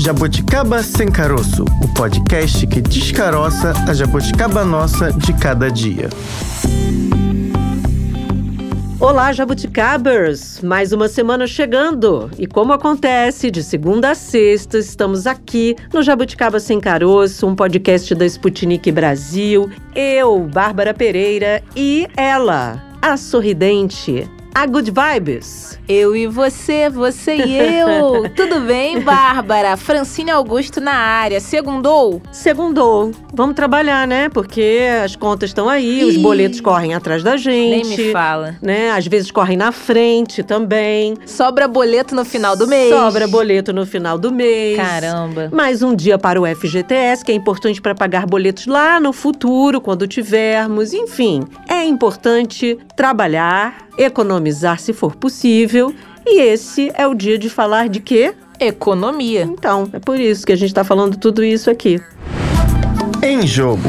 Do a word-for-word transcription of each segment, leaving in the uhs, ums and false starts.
Jabuticaba Sem Caroço, o podcast que descaroça a jabuticaba nossa de cada dia. Olá, jabuticabers! Mais uma semana chegando. E como acontece, de segunda a sexta, estamos aqui no Jabuticaba Sem Caroço, um podcast da Sputnik Brasil. Eu, Bárbara Pereira, e ela, a sorridente, a Good Vibes. Eu e você, você e eu. Tudo bem, Bárbara? Francine Augusto na área. Segundou? Segundou. Vamos trabalhar, né? Porque as contas estão aí, Ih, os boletos correm atrás da gente. Nem me fala. Né? Às vezes correm na frente também. Sobra boleto no final do mês. Sobra boleto no final do mês. Caramba. Mais um dia para o F G T S, que é importante para pagar boletos lá no futuro, quando tivermos. Enfim, é importante trabalhar, economizar se for possível. E esse é o dia de falar de quê? Economia. Então, é por isso que a gente está falando tudo isso aqui. Em Jogo.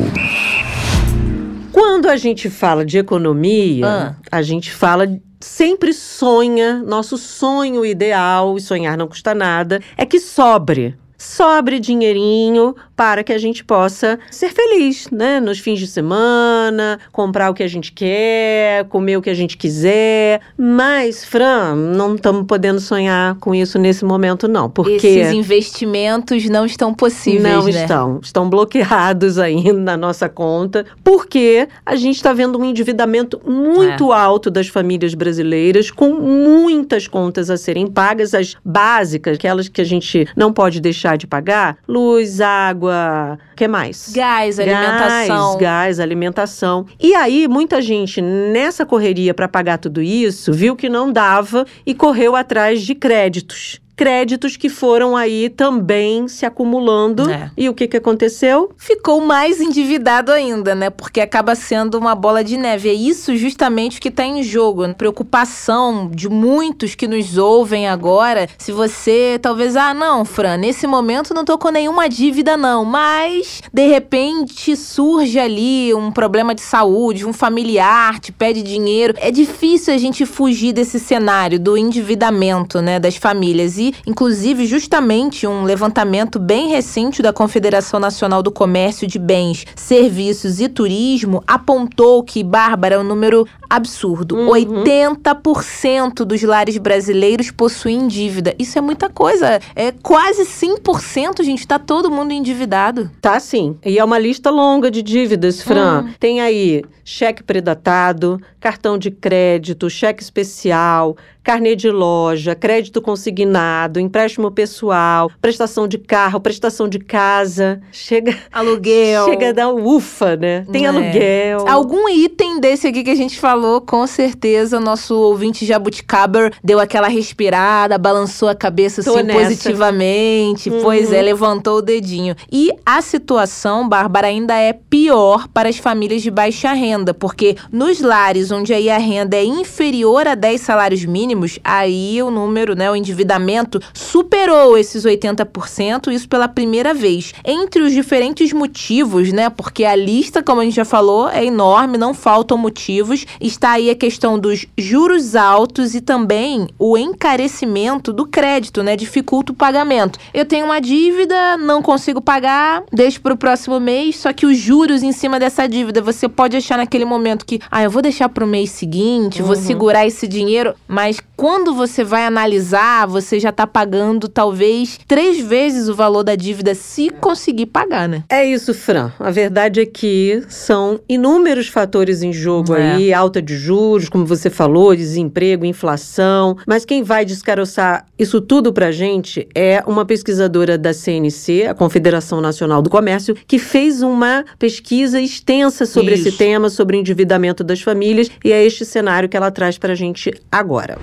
Quando a gente fala de economia, ah. a gente fala, sempre sonha, nosso sonho ideal, e sonhar não custa nada, é que sobre. Sobre dinheirinho para que a gente possa ser feliz, né? Nos fins de semana, comprar o que a gente quer, comer o que a gente quiser. Mas, Fran, não estamos podendo sonhar com isso nesse momento, não. Porque esses investimentos não estão possíveis, não né? Não estão. Estão bloqueados ainda na nossa conta, porque a gente está vendo um endividamento muito é. alto das famílias brasileiras, com muitas contas a serem pagas, as básicas, aquelas que a gente não pode deixar de pagar, luz, água, o que mais? Gás, alimentação. Gás, gás, alimentação. E aí, muita gente, nessa correria para pagar tudo isso, viu que não dava e correu atrás de créditos. Créditos que foram aí também se acumulando. É. E o que que aconteceu? Ficou mais endividado ainda, né? Porque acaba sendo uma bola de neve. É isso justamente que está em jogo. A preocupação de muitos que nos ouvem agora. Se você talvez, ah, não, Fran, nesse momento não tô com nenhuma dívida não. Mas, de repente, surge ali um problema de saúde, um familiar te pede dinheiro. É difícil a gente fugir desse cenário do endividamento, né, das famílias. E inclusive, justamente um levantamento bem recente da Confederação Nacional do Comércio de Bens, Serviços e Turismo apontou que, Bárbara, é um número absurdo. Uhum. oitenta por cento dos lares brasileiros possuem dívida. Isso é muita coisa. É quase cem por cento, gente. Tá todo mundo endividado. Tá sim. E é uma lista longa de dívidas, Fran. Hum. Tem aí cheque predatado, cartão de crédito, cheque especial, carnê de loja, crédito consignado, empréstimo pessoal, prestação de carro, prestação de casa. Chega... Aluguel. Chega a dar um ufa, né? Tem é. aluguel. Algum item desse aqui que a gente falou, com certeza, o nosso ouvinte Jabuticaber deu aquela respirada, balançou a cabeça Tô assim nessa. positivamente. Uhum. Pois é, levantou o dedinho. E a situação, Bárbara, ainda é pior para as famílias de baixa renda, porque nos lares onde aí a renda é inferior a dez salários mínimos, aí o número, né, o endividamento superou esses oitenta por cento, isso pela primeira vez. Entre os diferentes motivos, né, porque a lista, como a gente já falou, é enorme, não faltam motivos, está aí a questão dos juros altos e também o encarecimento do crédito, né, dificulta o pagamento. Eu tenho uma dívida, não consigo pagar, deixo para o próximo mês, só que os juros em cima dessa dívida, você pode achar naquele momento que, ah, eu vou deixar para o mês seguinte, uhum. vou segurar esse dinheiro, mas quando você vai analisar, você já está pagando talvez três vezes o valor da dívida se conseguir pagar, né? É isso, Fran. A verdade é que são inúmeros fatores em jogo é. aí, alta de juros, como você falou, desemprego, inflação, mas quem vai descaroçar isso tudo pra gente é uma pesquisadora da C N C, a Confederação Nacional do Comércio, que fez uma pesquisa extensa sobre isso. esse tema, sobre o endividamento das famílias, e é este cenário que ela traz pra gente agora.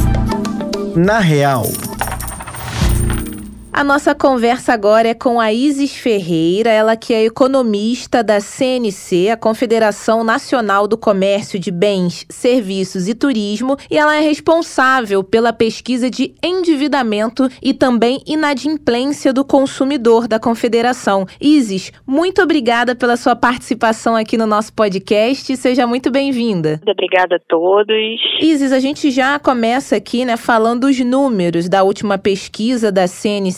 Na Real. A nossa conversa agora é com a Isis Ferreira, ela que é economista da C N C, a Confederação Nacional do Comércio de Bens, Serviços e Turismo, e ela é responsável pela pesquisa de endividamento e também inadimplência do consumidor da Confederação. Isis, muito obrigada pela sua participação aqui no nosso podcast, seja muito bem-vinda. Obrigada a todos. Isis, a gente já começa aqui, né, falando os números da última pesquisa da C N C,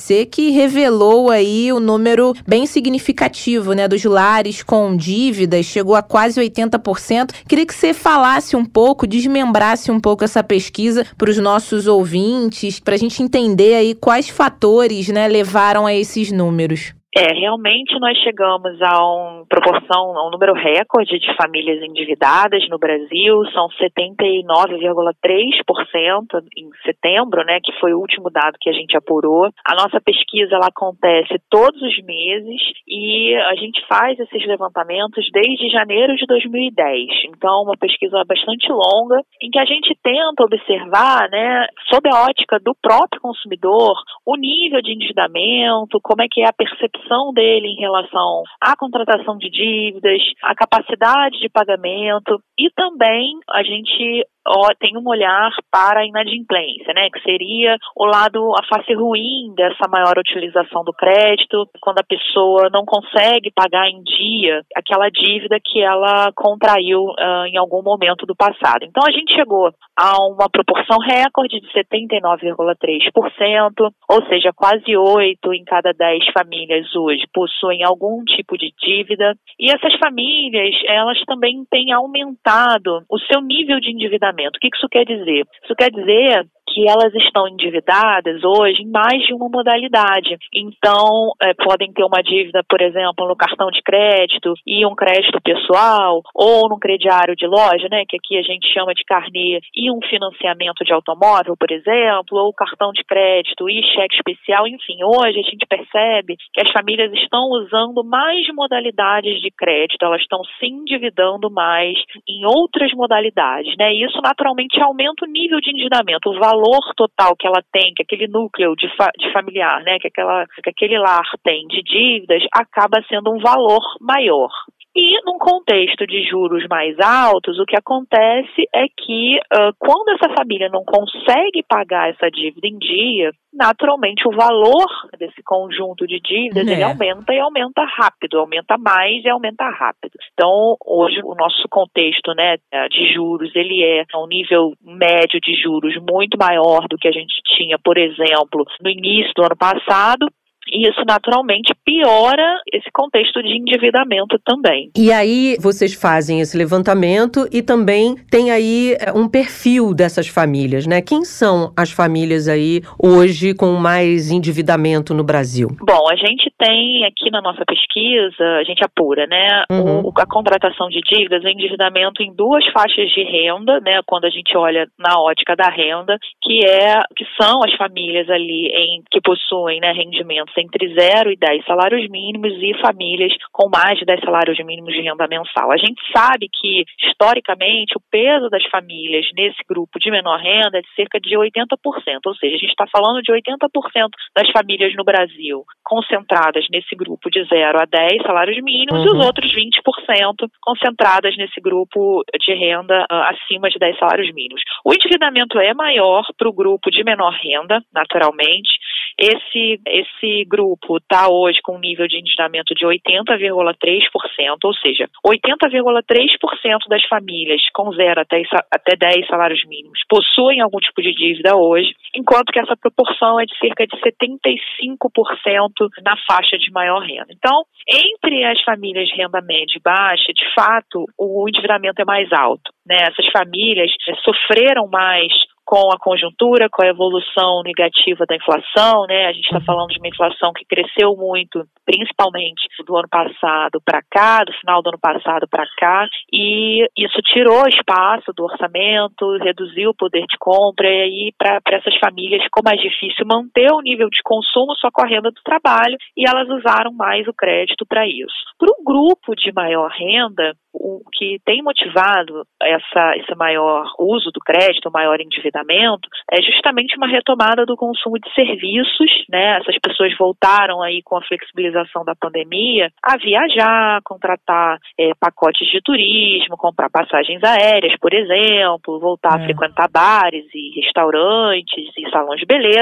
C, que revelou aí o número bem significativo, né, dos lares com dívidas, chegou a quase oitenta por cento. Queria que você falasse um pouco, desmembrasse um pouco essa pesquisa para os nossos ouvintes, para a gente entender aí quais fatores, né, levaram a esses números. É, realmente nós chegamos a uma proporção, a um número recorde de famílias endividadas no Brasil, são setenta e nove vírgula três por cento em setembro, né, que foi o último dado que a gente apurou. A nossa pesquisa, ela acontece todos os meses e a gente faz esses levantamentos desde janeiro de dois mil e dez. Então, uma pesquisa bastante longa, em que a gente tenta observar, né, sob a ótica do próprio consumidor, o nível de endividamento, como é que é a percepção dele em relação à contratação de dívidas, a capacidade de pagamento e também a gente ó, tem um olhar para a inadimplência, né, que seria o lado, a face ruim dessa maior utilização do crédito, quando a pessoa não consegue pagar em dia aquela dívida que ela contraiu uh, em algum momento do passado. Então a gente chegou a uma proporção recorde de setenta e nove vírgula três por cento, ou seja, quase oito em cada dez famílias hoje possuem algum tipo de dívida, e essas famílias, elas também têm aumentado o seu nível de endividamento. O que isso quer dizer? Isso quer dizer que elas estão endividadas hoje em mais de uma modalidade. Então, é, podem ter uma dívida, por exemplo, no cartão de crédito e um crédito pessoal, ou no crediário de loja, né, que aqui a gente chama de carnê, e um financiamento de automóvel, por exemplo, ou cartão de crédito e cheque especial. Enfim, hoje a gente percebe que as famílias estão usando mais modalidades de crédito, elas estão se endividando mais em outras modalidades, né, e isso naturalmente aumenta o nível de endividamento, o valor total que ela tem, que aquele núcleo de, fa- de familiar, né, que, aquela, que aquele lar tem de dívidas, acaba sendo um valor maior. E num contexto de juros mais altos, o que acontece é que uh, quando essa família não consegue pagar essa dívida em dia, naturalmente o valor desse conjunto de dívidas, é. ele aumenta e aumenta rápido, aumenta mais e aumenta rápido. Então, hoje o nosso contexto, né, de juros, ele é um nível médio de juros muito maior do que a gente tinha, por exemplo, no início do ano passado. E isso naturalmente piora esse contexto de endividamento também. E aí vocês fazem esse levantamento e também tem aí um perfil dessas famílias, né? Quem são as famílias aí hoje com mais endividamento no Brasil? Bom, a gente tem aqui na nossa pesquisa, a gente apura, né? Uhum. O, a contratação de dívidas, o endividamento em duas faixas de renda, né? Quando a gente olha na ótica da renda, que é que são as famílias ali em, que possuem, né, rendimentos entre zero e dez salários mínimos e famílias com mais de dez salários mínimos de renda mensal. A gente sabe que, historicamente, o peso das famílias nesse grupo de menor renda é de cerca de oitenta por cento, ou seja, a gente está falando de oitenta por cento das famílias no Brasil concentradas nesse grupo de zero a dez salários mínimos, uhum, e os outros vinte por cento concentradas nesse grupo de renda uh, acima de dez salários mínimos. O endividamento é maior para o grupo de menor renda, naturalmente. Esse, esse grupo está hoje com um nível de endividamento de oitenta vírgula três por cento, ou seja, oitenta vírgula três por cento das famílias com zero até, até dez salários mínimos possuem algum tipo de dívida hoje, enquanto que essa proporção é de cerca de setenta e cinco por cento na faixa de maior renda. Então, entre as famílias de renda média e baixa, de fato, o endividamento é mais alto, né? Essas famílias é, sofreram mais com a conjuntura, com a evolução negativa da inflação, né? A gente está falando de uma inflação que cresceu muito, principalmente do ano passado para cá, do final do ano passado para cá, e isso tirou espaço do orçamento, reduziu o poder de compra, e aí para essas famílias ficou mais difícil manter o nível de consumo só com a renda do trabalho, e elas usaram mais o crédito para isso. Para um grupo de maior renda, o que tem motivado essa, esse maior uso do crédito, o maior endividamento, é justamente uma retomada do consumo de serviços, né? Essas pessoas voltaram aí com a flexibilização da pandemia a viajar, contratar é, pacotes de turismo, comprar passagens aéreas, por exemplo, voltar é. a frequentar bares e restaurantes e salões de beleza.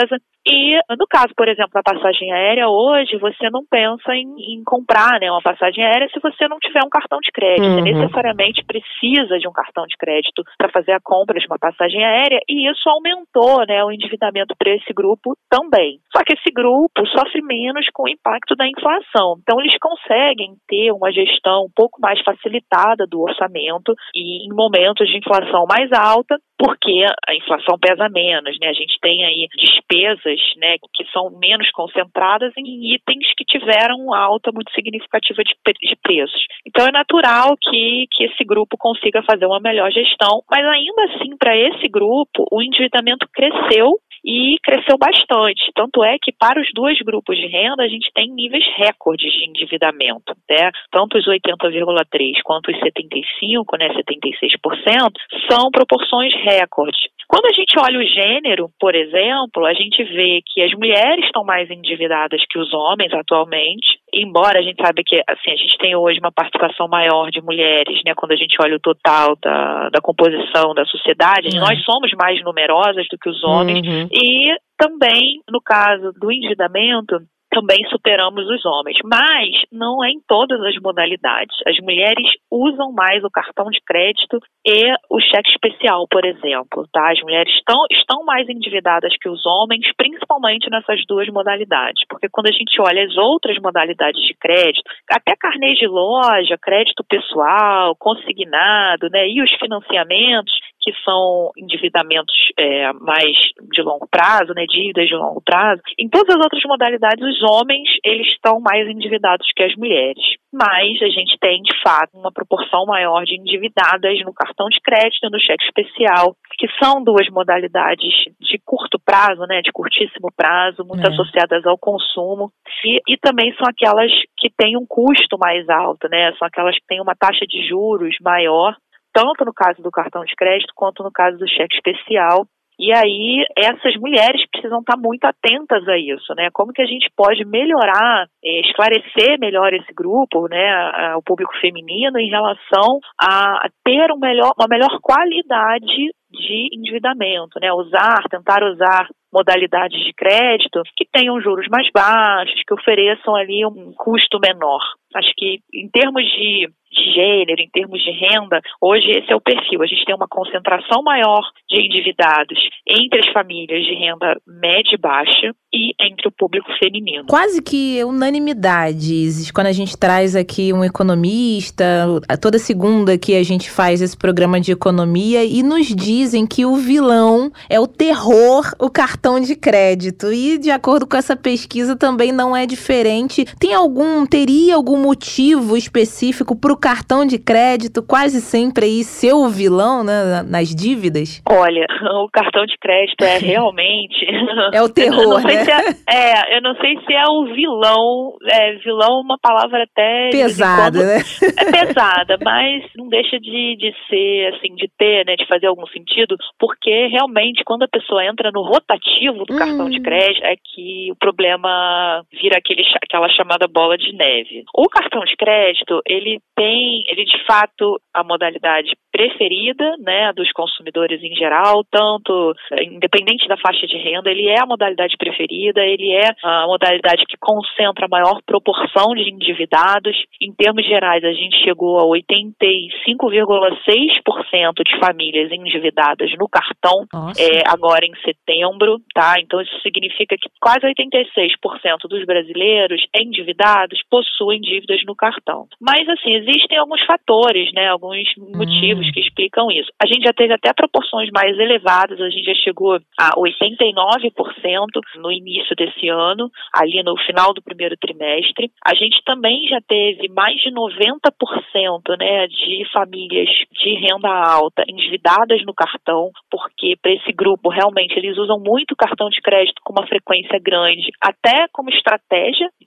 E no caso, por exemplo, da passagem aérea, hoje você não pensa em, em comprar, né, uma passagem aérea se você não tiver um cartão de crédito. Uhum. Você necessariamente precisa de um cartão de crédito para fazer a compra de uma passagem aérea, e isso aumentou, né, o endividamento para esse grupo também. Só que esse grupo sofre menos com o impacto da inflação. Então eles conseguem ter uma gestão um pouco mais facilitada do orçamento e em momentos de inflação mais alta, porque a inflação pesa menos, né? A gente tem aí despesas, né, que são menos concentradas em itens que tiveram alta muito significativa de, de preços. Então é natural que, que esse grupo consiga fazer uma melhor gestão, mas ainda assim, para esse grupo, o endividamento cresceu e cresceu bastante. Tanto é que para os dois grupos de renda a gente tem níveis recordes de endividamento, né? Tanto os oitenta vírgula três por cento quanto os setenta e cinco por cento, né, setenta e seis por cento, são proporções recordes. Quando a gente olha o gênero, por exemplo, a gente vê que as mulheres estão mais endividadas que os homens atualmente, embora a gente saiba que assim, a gente tem hoje uma participação maior de mulheres, né, quando a gente olha o total da, da composição da sociedade, uhum. nós somos mais numerosas do que os homens, uhum. e também, no caso do endividamento, também superamos os homens, mas não é em todas as modalidades. As mulheres usam mais o cartão de crédito e o cheque especial, por exemplo, tá? As mulheres estão, estão mais endividadas que os homens, principalmente nessas duas modalidades, porque quando a gente olha as outras modalidades de crédito, até carnê de loja, crédito pessoal, consignado, né, e os financiamentos, que são endividamentos é, mais de longo prazo, né, dívidas de longo prazo, em todas as outras modalidades, os homens, eles estão mais endividados que as mulheres. Mas a gente tem, de fato, uma proporção maior de endividadas no cartão de crédito e no cheque especial, que são duas modalidades de curto prazo, né, de curtíssimo prazo, muito é. associadas ao consumo, e, e também são aquelas que têm um custo mais alto, né, são aquelas que têm uma taxa de juros maior, tanto no caso do cartão de crédito quanto no caso do cheque especial. E aí, essas mulheres precisam estar muito atentas a isso, né? Como que a gente pode melhorar, é, esclarecer melhor esse grupo, né, a, o público feminino, em relação a, a ter um melhor, uma melhor qualidade de endividamento, né? Usar, tentar usar modalidades de crédito que tenham juros mais baixos, que ofereçam ali um custo menor. Acho que em termos de gênero, em termos de renda, hoje esse é o perfil. A gente tem uma concentração maior de endividados entre as famílias de renda média e baixa e entre o público feminino. Quase que unanimidade, Isis, quando a gente traz aqui um economista, toda segunda que a gente faz esse programa de economia, e nos dizem que o vilão é o terror, o cartão de crédito. E de acordo com essa pesquisa também não é diferente. Tem algum, teria algum motivo específico para o cartão de crédito quase sempre aí ser o vilão, né, nas dívidas? Olha, o cartão de crédito é realmente... é o terror, né? É, é, eu não sei se é o vilão, é, vilão é uma palavra até... pesada, quando, né? É pesada, mas não deixa de, de ser, assim, de ter, né, de fazer algum sentido, porque realmente quando a pessoa entra no rotativo do hum. cartão de crédito é que o problema vira aquele, aquela chamada bola de neve. O cartão de crédito, ele tem, ele de fato, a modalidade preferida, né, dos consumidores em geral, tanto, independente da faixa de renda, ele é a modalidade preferida, ele é a modalidade que concentra a maior proporção de endividados. Em termos gerais, a gente chegou a oitenta e cinco vírgula seis por cento de famílias endividadas no cartão, é, agora em setembro, tá? Então isso significa que quase oitenta e seis por cento dos brasileiros endividados possuem dívidas no cartão. Mas, assim, existem alguns fatores, né, alguns motivos que explicam isso. A gente já teve até proporções mais elevadas, a gente já chegou a oitenta e nove por cento no início desse ano, ali no final do primeiro trimestre. A gente também já teve mais de noventa por cento, né, de famílias de renda alta endividadas no cartão, porque para esse grupo, realmente, eles usam muito cartão de crédito com uma frequência grande, até como estratégia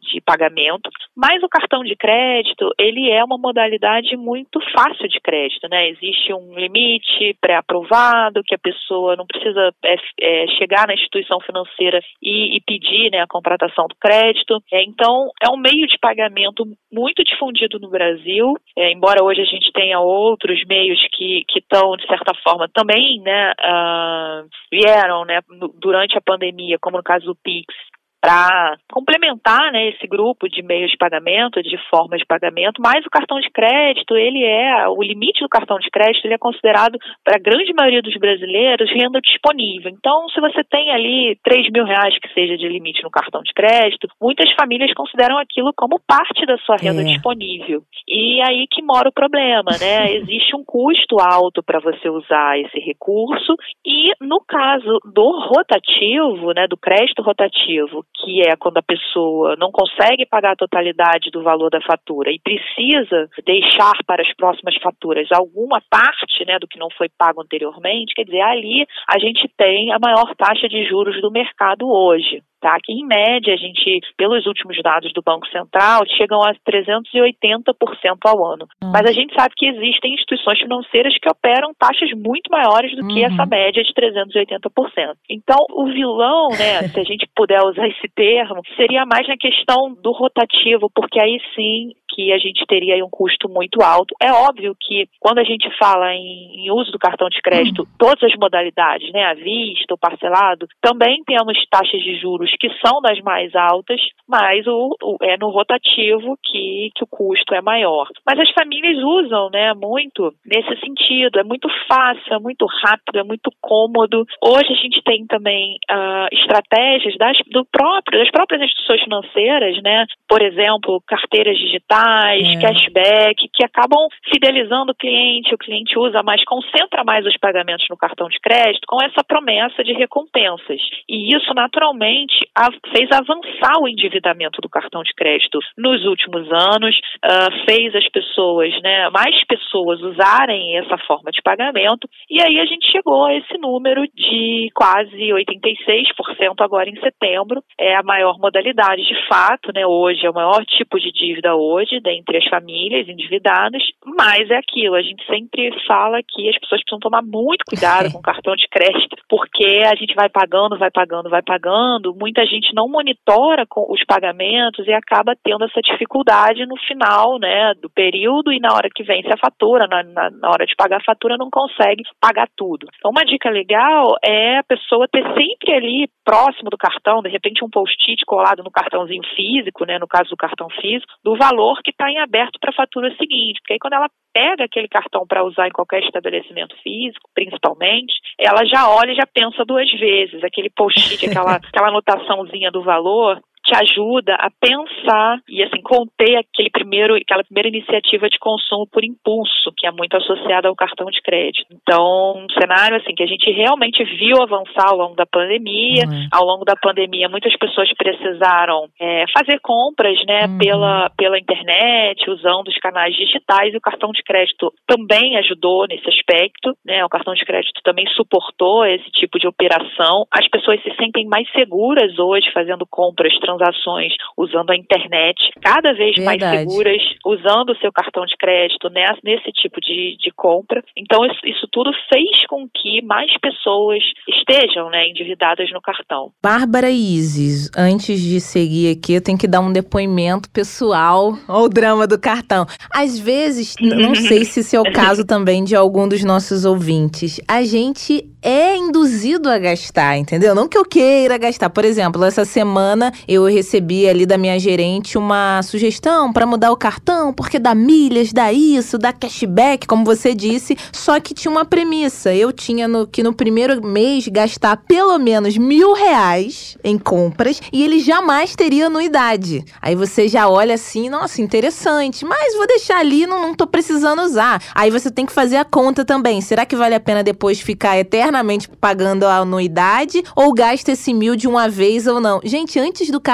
de pagamento, mas o cartão de crédito, ele é uma modalidade muito fácil de crédito, né? Existe um limite pré-aprovado, que a pessoa não precisa é, é, chegar na instituição financeira e, e pedir, né, a contratação do crédito. É, então, é um meio de pagamento muito difundido no Brasil, é, embora hoje a gente tenha outros meios que estão, de certa forma, também, né, uh, vieram, né, durante a pandemia, como no caso do Pix, para complementar, né, esse grupo de meios de pagamento, de formas de pagamento, mas o cartão de crédito, ele é, o limite do cartão de crédito, ele é considerado, para a grande maioria dos brasileiros, renda disponível. Então, se você tem ali três mil reais que seja de limite no cartão de crédito, muitas famílias consideram aquilo como parte da sua renda é. disponível. E aí que mora o problema, né? Existe um custo alto para você usar esse recurso e, no caso do rotativo, né, do crédito rotativo, que é quando a pessoa não consegue pagar a totalidade do valor da fatura e precisa deixar para as próximas faturas alguma parte, né, do que não foi pago anteriormente, quer dizer, ali a gente tem a maior taxa de juros do mercado hoje. Tá? Que, em média, a gente, pelos últimos dados do Banco Central, chegam a trezentos e oitenta por cento ao ano. Uhum. Mas a gente sabe que existem instituições financeiras que operam taxas muito maiores do uhum. que essa média de trezentos e oitenta por cento. Então, o vilão, né, se a gente puder usar esse termo, seria mais na questão do rotativo, porque aí sim que a gente teria aí um custo muito alto. É óbvio que quando a gente fala em, em uso do cartão de crédito, uhum. todas as modalidades, né, à vista, o parcelado, também temos taxas de juros que são das mais altas, mas o, o, é no rotativo que, que o custo é maior. Mas as famílias usam, né, muito nesse sentido, é muito fácil, é muito rápido, é muito cômodo. Hoje a gente tem também uh, estratégias das, do próprio, das próprias instituições financeiras, né, por exemplo, carteiras digitais, é. cashback, que acabam fidelizando o cliente, o cliente usa mais, concentra mais os pagamentos no cartão de crédito com essa promessa de recompensas. E isso, naturalmente, fez avançar o endividamento do cartão de crédito nos últimos anos, uh, fez as pessoas, né, mais pessoas usarem essa forma de pagamento, e aí a gente chegou a esse número de quase oitenta e seis por cento agora em setembro. É a maior modalidade, de fato, né, hoje é o maior tipo de dívida hoje, dentre as famílias endividadas, mas é aquilo, a gente sempre fala que as pessoas precisam tomar muito cuidado com o cartão de crédito, porque a gente vai pagando, vai pagando, vai pagando, muita gente não monitora com os pagamentos e acaba tendo essa dificuldade no final, né, do período, e na hora que vence a fatura, na, na, na hora de pagar a fatura, não consegue pagar tudo. Então, uma dica legal é a pessoa ter sempre ali próximo do cartão, de repente um post-it colado no cartãozinho físico, né, no caso do cartão físico, do valor que está em aberto para a fatura seguinte, porque aí quando ela pega aquele cartão para usar em qualquer estabelecimento físico, principalmente, ela já olha e já pensa duas vezes, aquele post-it, aquela, aquela anotaçãozinha do valor, te ajuda a pensar e, assim, conter aquele primeiro, aquela primeira iniciativa de consumo por impulso, que é muito associada ao cartão de crédito. Então, um cenário, assim, que a gente realmente viu avançar ao longo da pandemia. Uhum. Ao longo da pandemia, muitas pessoas precisaram é, fazer compras, né, uhum. pela, pela internet, usando os canais digitais, e o cartão de crédito também ajudou nesse aspecto, né, o cartão de crédito também suportou esse tipo de operação. As pessoas se sentem mais seguras hoje fazendo compras, transações usando a internet, cada vez Verdade. mais seguras, usando o seu cartão de crédito nesse, nesse tipo de, de compra. Então, isso, isso tudo fez com que mais pessoas estejam, né, endividadas no cartão. Bárbara e Isis, antes de seguir aqui, eu tenho que dar um depoimento pessoal ao drama do cartão. Às vezes, não sei se esse é o caso também de algum dos nossos ouvintes, a gente é induzido a gastar, entendeu? Não que eu queira gastar. Por exemplo, essa semana eu recebi ali da minha gerente uma sugestão para mudar o cartão, porque dá milhas, dá isso, dá cashback, como você disse, só que tinha uma premissa. Eu tinha no, que no primeiro mês gastar pelo menos mil reais em compras e ele jamais teria anuidade. Aí você já olha assim, nossa, interessante, mas vou deixar ali, não, não tô precisando usar. Aí você tem que fazer a conta também. Será que vale a pena depois ficar eternamente pagando a anuidade ou gasta esse mil de uma vez ou não? Gente, antes do cartão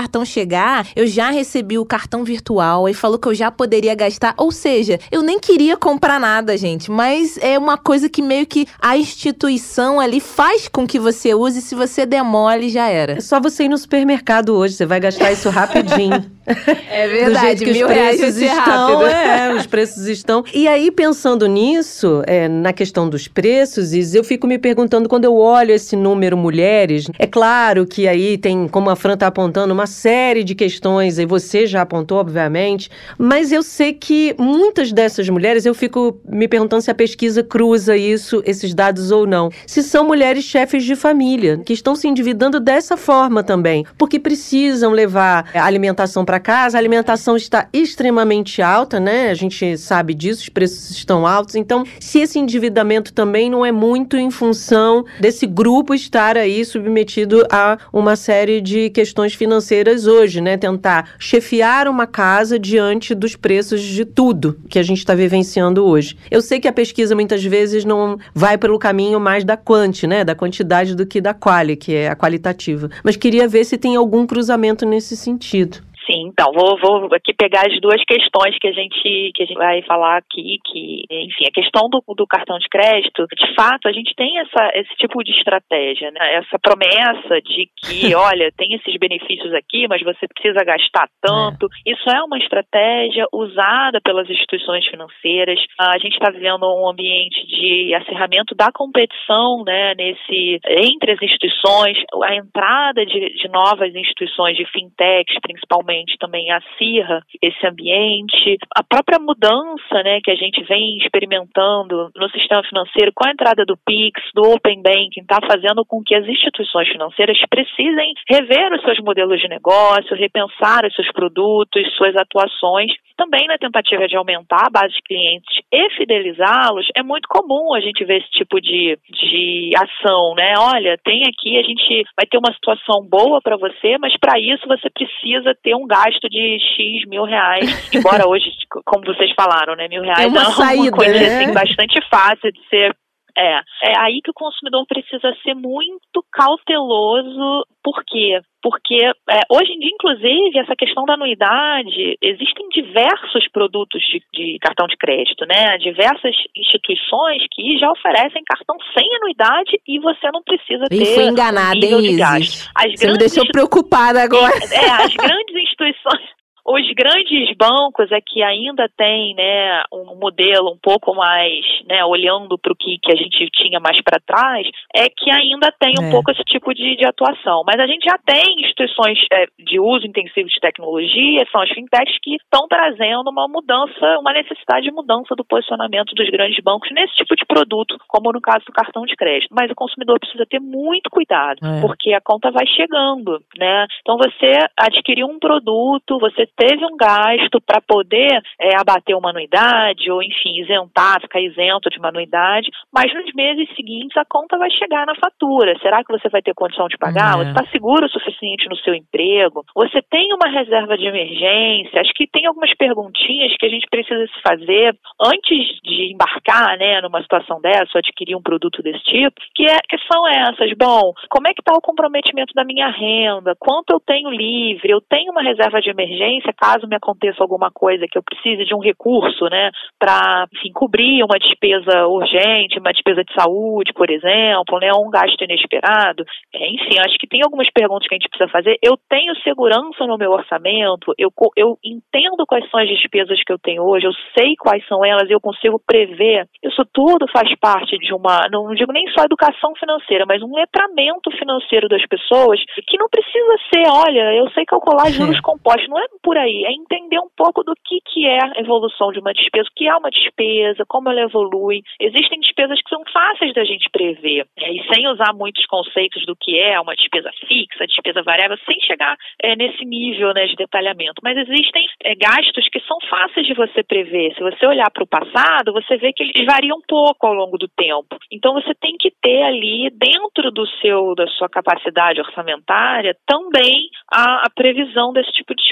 cartão chegar, eu já recebi o cartão virtual e falou que eu já poderia gastar. Ou seja, eu nem queria comprar nada, gente, mas é uma coisa que meio que a instituição ali faz com que você use, se você demole, já era. É só você ir no supermercado hoje, você vai gastar isso rapidinho. É verdade, do jeito que mil os reais preços vai ser estão, rápido. é, os preços estão. E aí, pensando nisso, é, na questão dos preços, Is, eu fico me perguntando, quando eu olho esse número mulheres, é claro que aí tem, como a Fran está apontando, uma série de questões, e você já apontou, obviamente, mas eu sei que muitas dessas mulheres, eu fico me perguntando se a pesquisa cruza isso, esses dados ou não. Se são mulheres chefes de família, que estão se endividando dessa forma também, porque precisam levar a alimentação para casa, a alimentação está extremamente alta, né? A gente sabe disso, os preços estão altos. Então, se esse endividamento também não é muito em função desse grupo estar aí submetido a uma série de questões financeiras hoje, né? Tentar chefiar uma casa diante dos preços de tudo que a gente está vivenciando hoje. Eu sei que a pesquisa muitas vezes não vai pelo caminho mais da quanti, né? Da quantidade do que da quali, que é a qualitativa. Mas queria ver se tem algum cruzamento nesse sentido. Sim, então, vou, vou aqui pegar as duas questões que a gente, que a gente vai falar aqui, que, enfim, a questão do, do cartão de crédito, de fato, a gente tem essa, esse tipo de estratégia, né? Essa promessa de que, olha, tem esses benefícios aqui, mas você precisa gastar tanto. É. Isso é uma estratégia usada pelas instituições financeiras. A gente está vivendo um ambiente de acirramento da competição, né, nesse, entre as instituições, a entrada de, de novas instituições, de fintechs, principalmente, também acirra esse ambiente. A própria mudança, né, que a gente vem experimentando no sistema financeiro com a entrada do Pix, do Open Banking, está fazendo com que as instituições financeiras precisem rever os seus modelos de negócio, repensar os seus produtos, suas atuações. Também na tentativa de aumentar a base de clientes e fidelizá-los, é muito comum a gente ver esse tipo de, de ação, né? Olha, tem aqui, a gente vai ter uma situação boa para você, mas para isso você precisa ter um gasto de X mil reais, embora hoje, como vocês falaram, né, mil reais é uma, é uma saída, coisa né? assim, bastante fácil de ser. É, é aí que o consumidor precisa ser muito cauteloso. Por quê? Porque é, hoje em dia, inclusive, essa questão da anuidade, existem diversos produtos de, de cartão de crédito, né? Diversas instituições que já oferecem cartão sem anuidade e você não precisa ter. E fui enganada, um nível hein, de gasto. Isis? As Você me deixou institu... preocupada agora. É, é, as grandes instituições. Os grandes bancos é que ainda tem, né, um modelo um pouco mais, né, olhando para o que, que a gente tinha mais para trás, é que ainda tem um é. pouco esse tipo de, de atuação. Mas a gente já tem instituições é, de uso intensivo de tecnologia, são as fintechs que estão trazendo uma mudança, uma necessidade de mudança do posicionamento dos grandes bancos nesse tipo de produto, como no caso do cartão de crédito. Mas o consumidor precisa ter muito cuidado, é. porque a conta vai chegando, né? Então você adquiriu um produto, você teve um gasto para poder é, abater uma anuidade ou, enfim, isentar, ficar isento de uma anuidade, mas nos meses seguintes a conta vai chegar na fatura. Será que você vai ter condição de pagar? É. Você está seguro o suficiente no seu emprego? Você tem uma reserva de emergência? Acho que tem algumas perguntinhas que a gente precisa se fazer antes de embarcar, né, numa situação dessa, ou adquirir um produto desse tipo, que, é, que são essas. Bom, como é que está o comprometimento da minha renda? Quanto eu tenho livre? Eu tenho uma reserva de emergência caso me aconteça alguma coisa que eu precise de um recurso, né, para, enfim, cobrir uma despesa urgente, uma despesa de saúde, por exemplo, né, um gasto inesperado. É, enfim, acho que tem algumas perguntas que a gente precisa fazer. Eu tenho segurança no meu orçamento? Eu, eu entendo quais são as despesas que eu tenho hoje? Eu sei quais são elas e eu consigo prever? Isso tudo faz parte de uma, não digo nem só educação financeira, mas um letramento financeiro das pessoas que não precisa ser, olha, eu sei calcular juros compostos, não é por aí, é entender um pouco do que, que é a evolução de uma despesa, o que é uma despesa, como ela evolui. Existem despesas que são fáceis da gente prever, é, e sem usar muitos conceitos do que é uma despesa fixa, despesa variável, sem chegar é, nesse nível, né, de detalhamento. Mas existem é, gastos que são fáceis de você prever. Se você olhar para o passado, você vê que eles variam um pouco ao longo do tempo. Então você tem que ter ali, dentro do seu, da sua capacidade orçamentária, também a, a previsão desse tipo de despesa.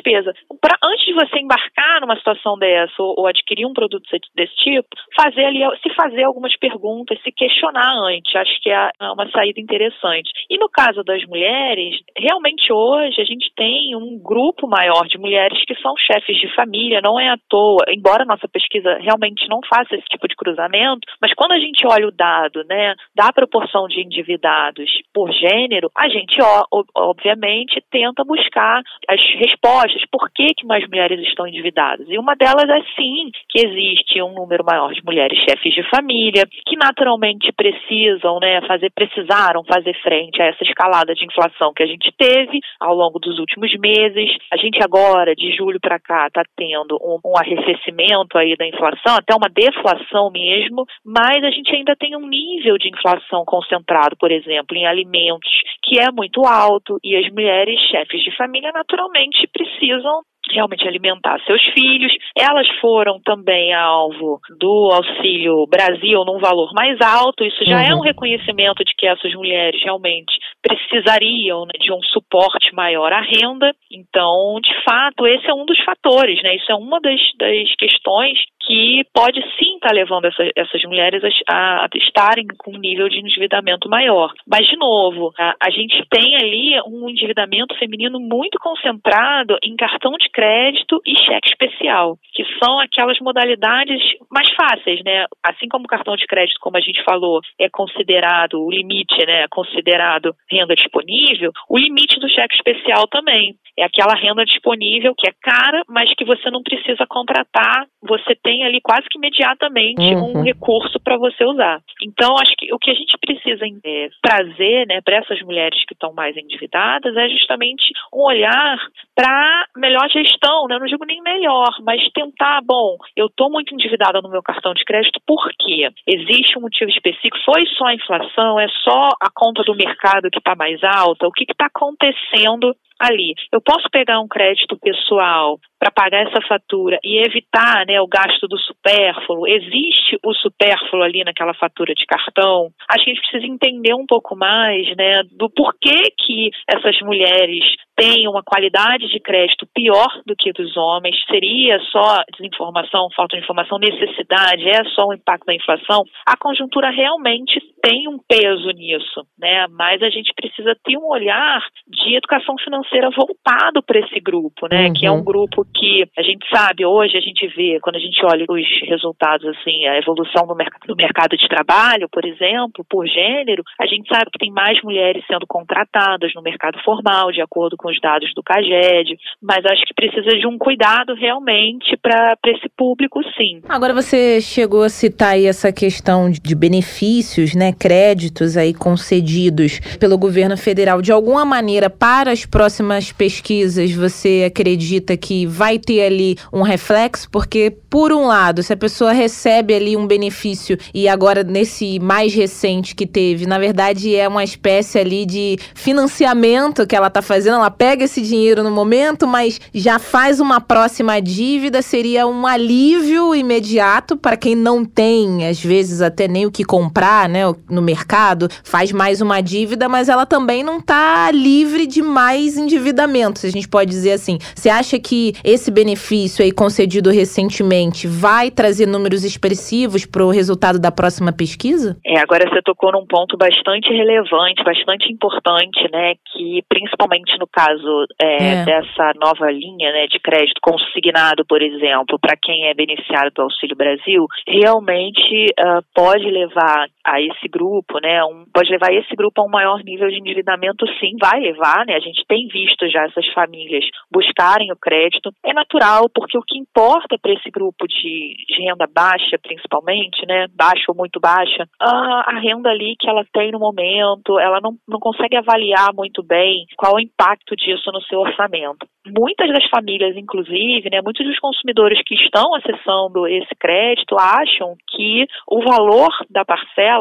pra, antes de você embarcar numa situação dessa ou, ou adquirir um produto desse tipo, fazer ali, se fazer algumas perguntas, se questionar antes. Acho que é uma saída interessante. E no caso das mulheres, realmente hoje a gente tem um grupo maior de mulheres que são chefes de família, não é à toa, embora a nossa pesquisa realmente não faça esse tipo de cruzamento, mas quando a gente olha o dado, né, da proporção de endividados por gênero, a gente, ó, obviamente, tenta buscar as respostas, por que que mais mulheres estão endividadas? E uma delas é sim, que existe um número maior de mulheres chefes de família, que naturalmente precisam, né, fazer, precisaram fazer frente a essa escalada de inflação que a gente teve ao longo dos últimos meses. A gente agora, de julho para cá, está tendo um, um arrefecimento aí da inflação, até uma deflação mesmo, mas a gente ainda tem um nível de inflação concentrado, por exemplo, em alimentos, que é muito alto, e as mulheres chefes de família naturalmente precisam realmente alimentar seus filhos. Elas foram também alvo do Auxílio Brasil num valor mais alto. Isso já uhum. é um reconhecimento de que essas mulheres realmente precisariam, né, de um suporte maior à renda. Então, de fato, esse é um dos fatores, né? Isso é uma das, das questões que pode sim estar levando essa, essas mulheres a, a estarem com um nível de endividamento maior. Mas, de novo, a, a gente tem ali um endividamento feminino muito concentrado em cartão de crédito e cheque especial, que são aquelas modalidades mais fáceis, né? Assim como o cartão de crédito, como a gente falou, é considerado, o limite, né, é considerado renda disponível, o limite do cheque especial também. É aquela renda disponível que é cara, mas que você não precisa contratar, você tem ali quase que imediatamente uhum. um recurso para você usar. Então, acho que o que a gente precisa é, trazer, né, para essas mulheres que estão mais endividadas é justamente um olhar para melhor gestão, né? Eu não digo nem melhor, mas tentar, bom, eu estou muito endividada no meu cartão de crédito, por quê? Existe um motivo específico? Foi só a inflação? É só a conta do mercado que está mais alta? O que está acontecendo ali? Eu posso pegar um crédito pessoal para pagar essa fatura e evitar, né, o gasto do supérfluo? Existe o supérfluo ali naquela fatura de cartão? Acho que a gente precisa entender um pouco mais, né, do porquê que essas mulheres têm uma qualidade de crédito pior do que dos homens. Seria só desinformação, falta de informação, necessidade? É só o impacto da inflação? A conjuntura realmente tem um peso nisso, né? Mas a gente precisa ter um olhar de educação financeira voltado para esse grupo, né? Uhum. Que é um grupo que a gente sabe, hoje a gente vê, quando a gente olha os resultados, assim, a evolução do, merc- do mercado de trabalho, por exemplo, por gênero, a gente sabe que tem mais mulheres sendo contratadas no mercado formal, de acordo com os dados do CAGED, mas acho que precisa de um cuidado realmente para esse público, sim. Agora você chegou a citar aí essa questão de benefícios, né, créditos aí concedidos pelo governo federal. De alguma maneira, para as próximas pesquisas, você acredita que vai ter ali um reflexo? Porque, por um lado, se a pessoa recebe ali um benefício e agora nesse mais recente que teve, na verdade é uma espécie ali de financiamento que ela está fazendo, ela pega esse dinheiro no momento, mas já faz uma próxima dívida, seria um alívio imediato para quem não tem, às vezes, até nem o que comprar, né, no mercado, faz mais uma dívida, mas ela também não está livre de mais endividamento, se a gente pode dizer assim. Você acha que esse benefício aí concedido recentemente vai trazer números expressivos para o resultado da próxima pesquisa? É, agora você tocou num ponto bastante relevante, bastante importante, né, que principalmente no caso é, é. dessa nova linha, né, de crédito consignado, por exemplo, para quem é beneficiário do Auxílio Brasil, realmente uh, pode levar a esse grupo, né, um, pode levar esse grupo a um maior nível de endividamento, sim, vai levar, né, a gente tem visto já essas famílias buscarem o crédito, é natural, porque o que importa para esse grupo de, de renda baixa, principalmente, né, baixa ou muito baixa, a, a renda ali que ela tem no momento, ela não, não consegue avaliar muito bem qual o impacto disso no seu orçamento. Muitas das famílias, inclusive, né, muitos dos consumidores que estão acessando esse crédito acham que o valor da parcela do,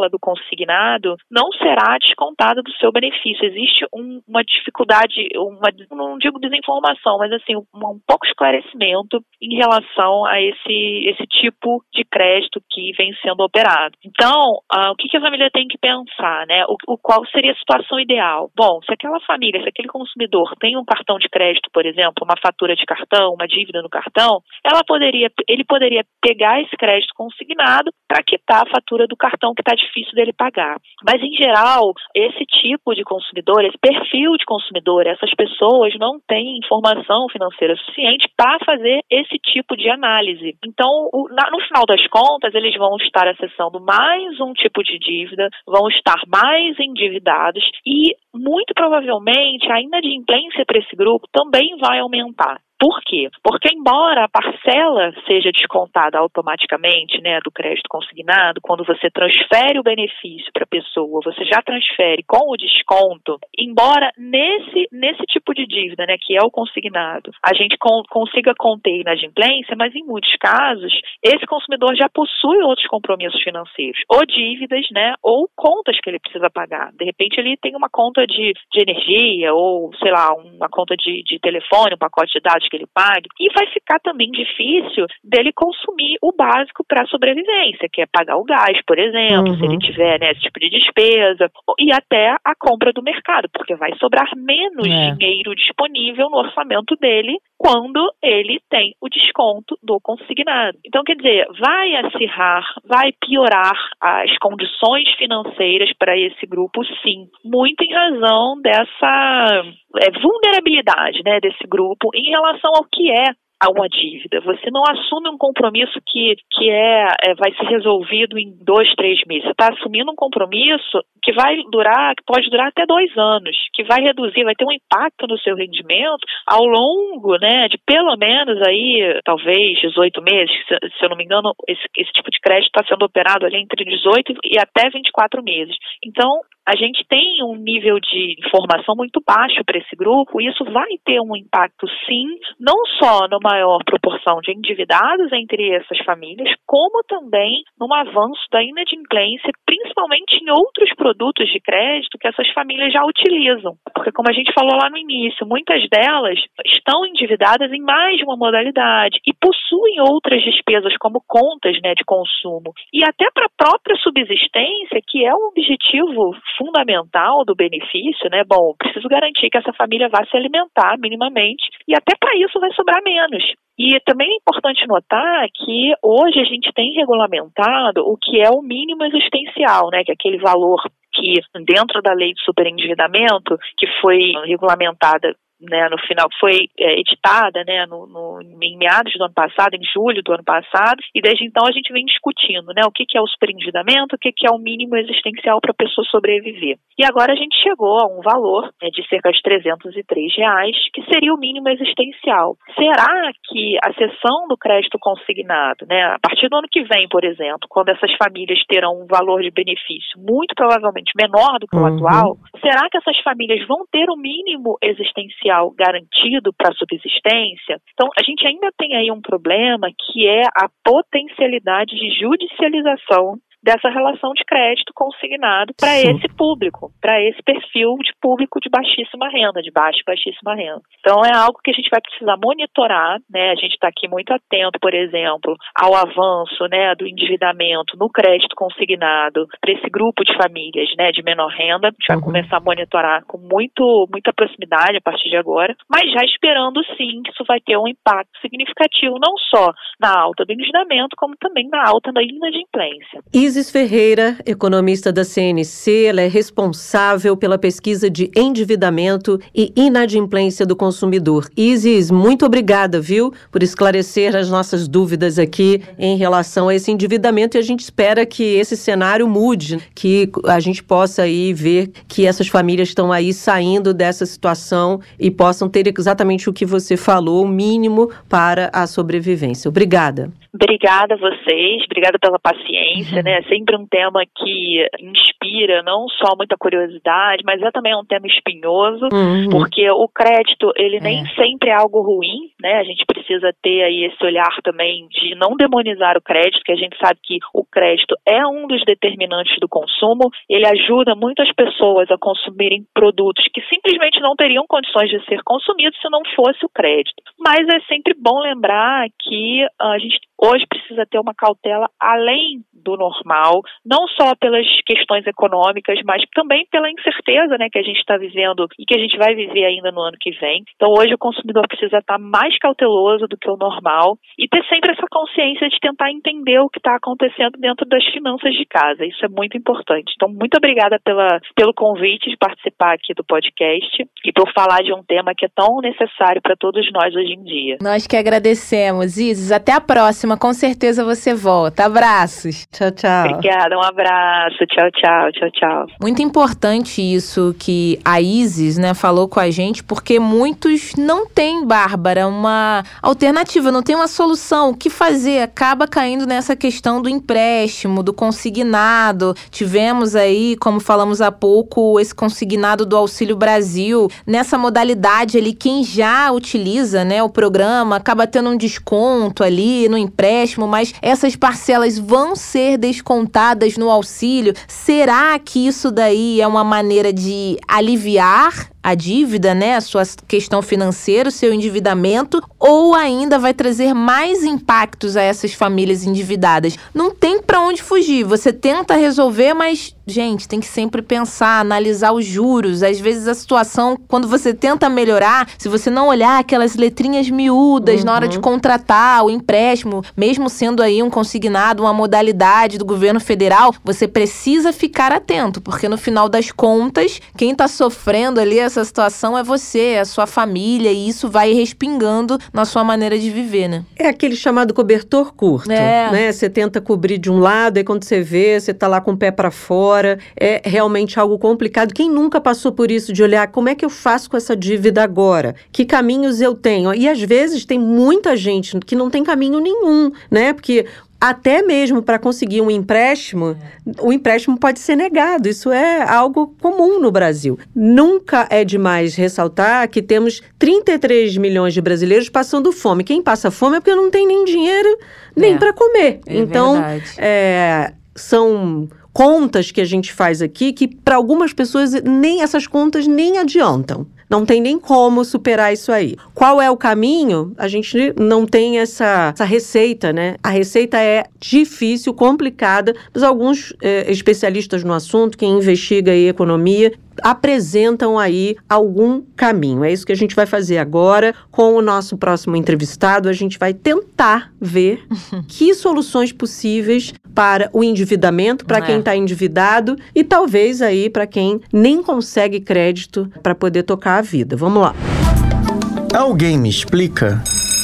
consignado não será descontada do seu benefício. Existe um, uma dificuldade, uma, não digo desinformação, mas assim, um, um pouco esclarecimento em relação a esse, esse tipo de crédito que vem sendo operado. Então, uh, o que, que a família tem que pensar, né? O, o qual seria a situação ideal? Bom, se aquela família, se aquele consumidor tem um cartão de crédito, por exemplo, uma fatura de cartão, uma dívida no cartão, ela poderia, ele poderia pegar esse crédito consignado para quitar a fatura do cartão que está difícil dele pagar. Mas, em geral, esse tipo de consumidor, esse perfil de consumidor, essas pessoas não têm informação financeira suficiente para fazer esse tipo de análise. Então, o, na, no final das contas, eles vão estar acessando mais um tipo de dívida, vão estar mais endividados e, muito provavelmente, a inadimplência para esse grupo também vai aumentar. Por quê? Porque embora a parcela seja descontada automaticamente, né, do crédito consignado, quando você transfere o benefício para a pessoa, você já transfere com o desconto, embora nesse, nesse tipo de dívida, né, que é o consignado, a gente con- consiga conter inadimplência, mas em muitos casos, esse consumidor já possui outros compromissos financeiros, ou dívidas, né, ou contas que ele precisa pagar. De repente ele tem uma conta de, de energia, ou sei lá, uma conta de, de telefone, um pacote de dados que ele pague, e vai ficar também difícil dele consumir o básico para a sobrevivência, que é pagar o gás, por exemplo, uhum. se ele tiver, né, esse tipo de despesa, e até a compra do mercado, porque vai sobrar menos é. dinheiro disponível no orçamento dele quando ele tem o desconto do consignado. Então, quer dizer, vai acirrar, vai piorar as condições financeiras para esse grupo, sim, muito em razão dessa é, vulnerabilidade, né, desse grupo em relação ao que é a uma dívida. Você não assume um compromisso que, que é, é, vai ser resolvido em dois, três meses. Você está assumindo um compromisso que vai durar, que pode durar até dois anos, que vai reduzir, vai ter um impacto no seu rendimento ao longo, né, de pelo menos aí, talvez, dezoito meses. Se, se eu não me engano, esse, esse tipo de crédito está sendo operado ali entre dezoito e até vinte e quatro meses. Então, a gente tem um nível de informação muito baixo para esse grupo e isso vai ter um impacto, sim, não só numa maior proporção de endividados entre essas famílias, como também num avanço da inadimplência, principalmente em outros produtos de crédito que essas famílias já utilizam. Porque, como a gente falou lá no início, muitas delas estão endividadas em mais de uma modalidade e possuem outras despesas, como contas, né, de consumo. E até para a própria subsistência, que é um objetivo fundamental do benefício, né? Bom, preciso garantir que essa família vá se alimentar minimamente e até para isso vai sobrar menos. E também é importante notar que hoje a gente tem regulamentado o que é o mínimo existencial, né? Que é aquele valor que dentro da lei de superendividamento, que foi regulamentada, né, no final, foi é, editada, né, no, no, em meados do ano passado, em julho do ano passado, e desde então a gente vem discutindo, né, o que, que é o superendividamento, o que, que é o mínimo existencial para a pessoa sobreviver. E agora a gente chegou a um valor, né, de cerca de trezentos e três reais, que seria o mínimo existencial. Será que a cessão do crédito consignado, né, a partir do ano que vem, por exemplo, quando essas famílias terão um valor de benefício muito provavelmente menor do que o uhum. atual, será que essas famílias vão ter o mínimo existencial garantido para a subsistência? Então, a gente ainda tem aí um problema que é a potencialidade de judicialização dessa relação de crédito consignado para esse público, para esse perfil de público de baixíssima renda, de baixa e baixíssima renda. Então, é algo que a gente vai precisar monitorar, né? A gente está aqui muito atento, por exemplo, ao avanço, né, do endividamento no crédito consignado para esse grupo de famílias, né, de menor renda. A gente vai uhum. começar a monitorar com muito, muita proximidade a partir de agora, mas já esperando, sim, que isso vai ter um impacto significativo, não só na alta do endividamento, como também na alta da inadimplência. Isis Ferreira, economista da C N C, ela é responsável pela pesquisa de endividamento e inadimplência do consumidor. Isis, muito obrigada, viu, por esclarecer as nossas dúvidas aqui em relação a esse endividamento, e a gente espera que esse cenário mude, que a gente possa aí ver que essas famílias estão aí saindo dessa situação e possam ter exatamente o que você falou, o mínimo para a sobrevivência. Obrigada. Obrigada a vocês, obrigada pela paciência, uhum. né? É sempre um tema que inspira não só muita curiosidade, mas é também um tema espinhoso, uhum. porque o crédito, ele é. nem sempre é algo ruim, né? A gente precisa ter aí esse olhar também de não demonizar o crédito, que a gente sabe que o crédito é um dos determinantes do consumo, ele ajuda muitas pessoas a consumirem produtos que simplesmente não teriam condições de ser consumidos se não fosse o crédito. Mas é sempre bom lembrar que a gente hoje precisa ter uma cautela além do normal, não só pelas questões econômicas, mas também pela incerteza, né, que a gente está vivendo e que a gente vai viver ainda no ano que vem. Então hoje o consumidor precisa estar mais cauteloso do que o normal e ter sempre essa consciência de tentar entender o que está acontecendo dentro das finanças de casa. Isso é muito importante. Então muito obrigada pela, pelo convite de participar aqui do podcast e por falar de um tema que é tão necessário para todos nós hoje em dia. Nós que agradecemos, Isis. Até a próxima. Com certeza você volta. Abraços. Tchau, tchau. Obrigada, um abraço. Tchau, tchau, tchau, tchau. Muito importante isso que a Isis, né, falou com a gente, porque muitos não têm, Bárbara, uma alternativa, não tem uma solução. O que fazer? Acaba caindo nessa questão do empréstimo, do consignado. Tivemos aí, como falamos há pouco, esse consignado do Auxílio Brasil. Nessa modalidade ali, quem já utiliza, né, o programa acaba tendo um desconto ali no empréstimo, mas essas parcelas vão ser descontadas no auxílio. Será que isso daí é uma maneira de aliviar a dívida, né, a sua questão financeira, o seu endividamento, ou ainda vai trazer mais impactos a essas famílias endividadas? Não tem para onde fugir. Você tenta resolver, mas, gente, tem que sempre pensar, analisar os juros. Às vezes a situação, quando você tenta melhorar, se você não olhar aquelas letrinhas miúdas uhum. na hora de contratar o empréstimo, mesmo sendo aí um consignado, uma modalidade do governo federal, você precisa ficar atento, porque no final das contas, quem está sofrendo ali essa situação é você, é a sua família, e isso vai respingando na sua maneira de viver, né? É aquele chamado cobertor curto, é. né? Você tenta cobrir de um lado, e quando você vê, você tá lá com o pé para fora. É realmente algo complicado. Quem nunca passou por isso de olhar como é que eu faço com essa dívida agora? Que caminhos eu tenho? E às vezes tem muita gente que não tem caminho nenhum, né? Porque até mesmo para conseguir um empréstimo, o empréstimo pode ser negado. Isso é algo comum no Brasil. Nunca é demais ressaltar que temos trinta e três milhões de brasileiros passando fome. Quem passa fome é porque não tem nem dinheiro nem é, para comer. É então, é, são contas que a gente faz aqui que para algumas pessoas nem essas contas nem adiantam. Não tem nem como superar isso aí. Qual é o caminho? A gente não tem essa, essa receita, né? A receita é difícil, complicada, mas alguns é, especialistas no assunto, quem investiga aí economia, apresentam aí algum caminho. É isso que a gente vai fazer agora com o nosso próximo entrevistado. A gente vai tentar ver que soluções possíveis para o endividamento, para quem está endividado e talvez aí para quem nem consegue crédito para poder tocar a vida. Vamos lá. Alguém me explica?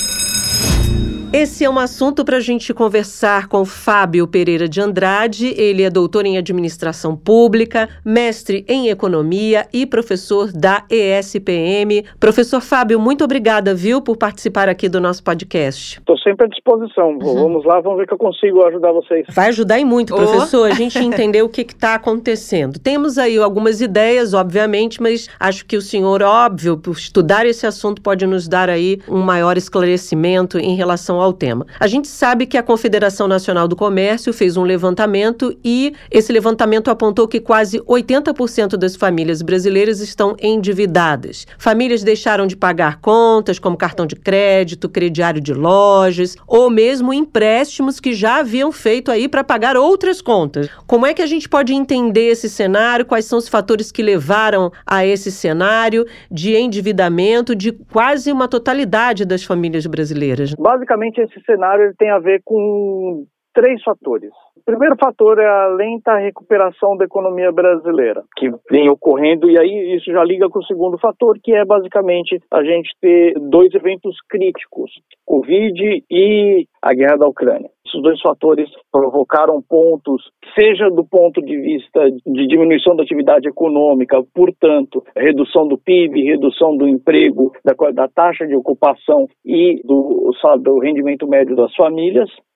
Esse é um assunto para a gente conversar com Fábio Pereira de Andrade. Ele é doutor em administração pública, mestre em economia e professor da E S P M. Professor Fábio, muito obrigada, viu, por participar aqui do nosso podcast. Estou sempre à disposição. Uhum. Vamos lá, vamos ver que eu consigo ajudar vocês. Vai ajudar e muito, professor, oh. a gente entender o que está acontecendo. Temos aí algumas ideias, obviamente, mas acho que o senhor, óbvio, por estudar esse assunto, pode nos dar aí um maior esclarecimento em relação ao ao tema. A gente sabe que a Confederação Nacional do Comércio fez um levantamento e esse levantamento apontou que quase oitenta por cento das famílias brasileiras estão endividadas. Famílias deixaram de pagar contas como cartão de crédito, crediário de lojas ou mesmo empréstimos que já haviam feito aí para pagar outras contas. Como é que a gente pode entender esse cenário? Quais são os fatores que levaram a esse cenário de endividamento de quase uma totalidade das famílias brasileiras? Basicamente, esse cenário tem a ver com três fatores. O primeiro fator é a lenta recuperação da economia brasileira, que vem ocorrendo, e aí isso já liga com o segundo fator, que é basicamente a gente ter dois eventos críticos, Covid e a guerra da Ucrânia. Esses dois fatores provocaram pontos, seja do ponto de vista de diminuição da atividade econômica, portanto, redução do P I B, redução do emprego, da, da taxa de ocupação e do, sabe, do rendimento médio das famílias,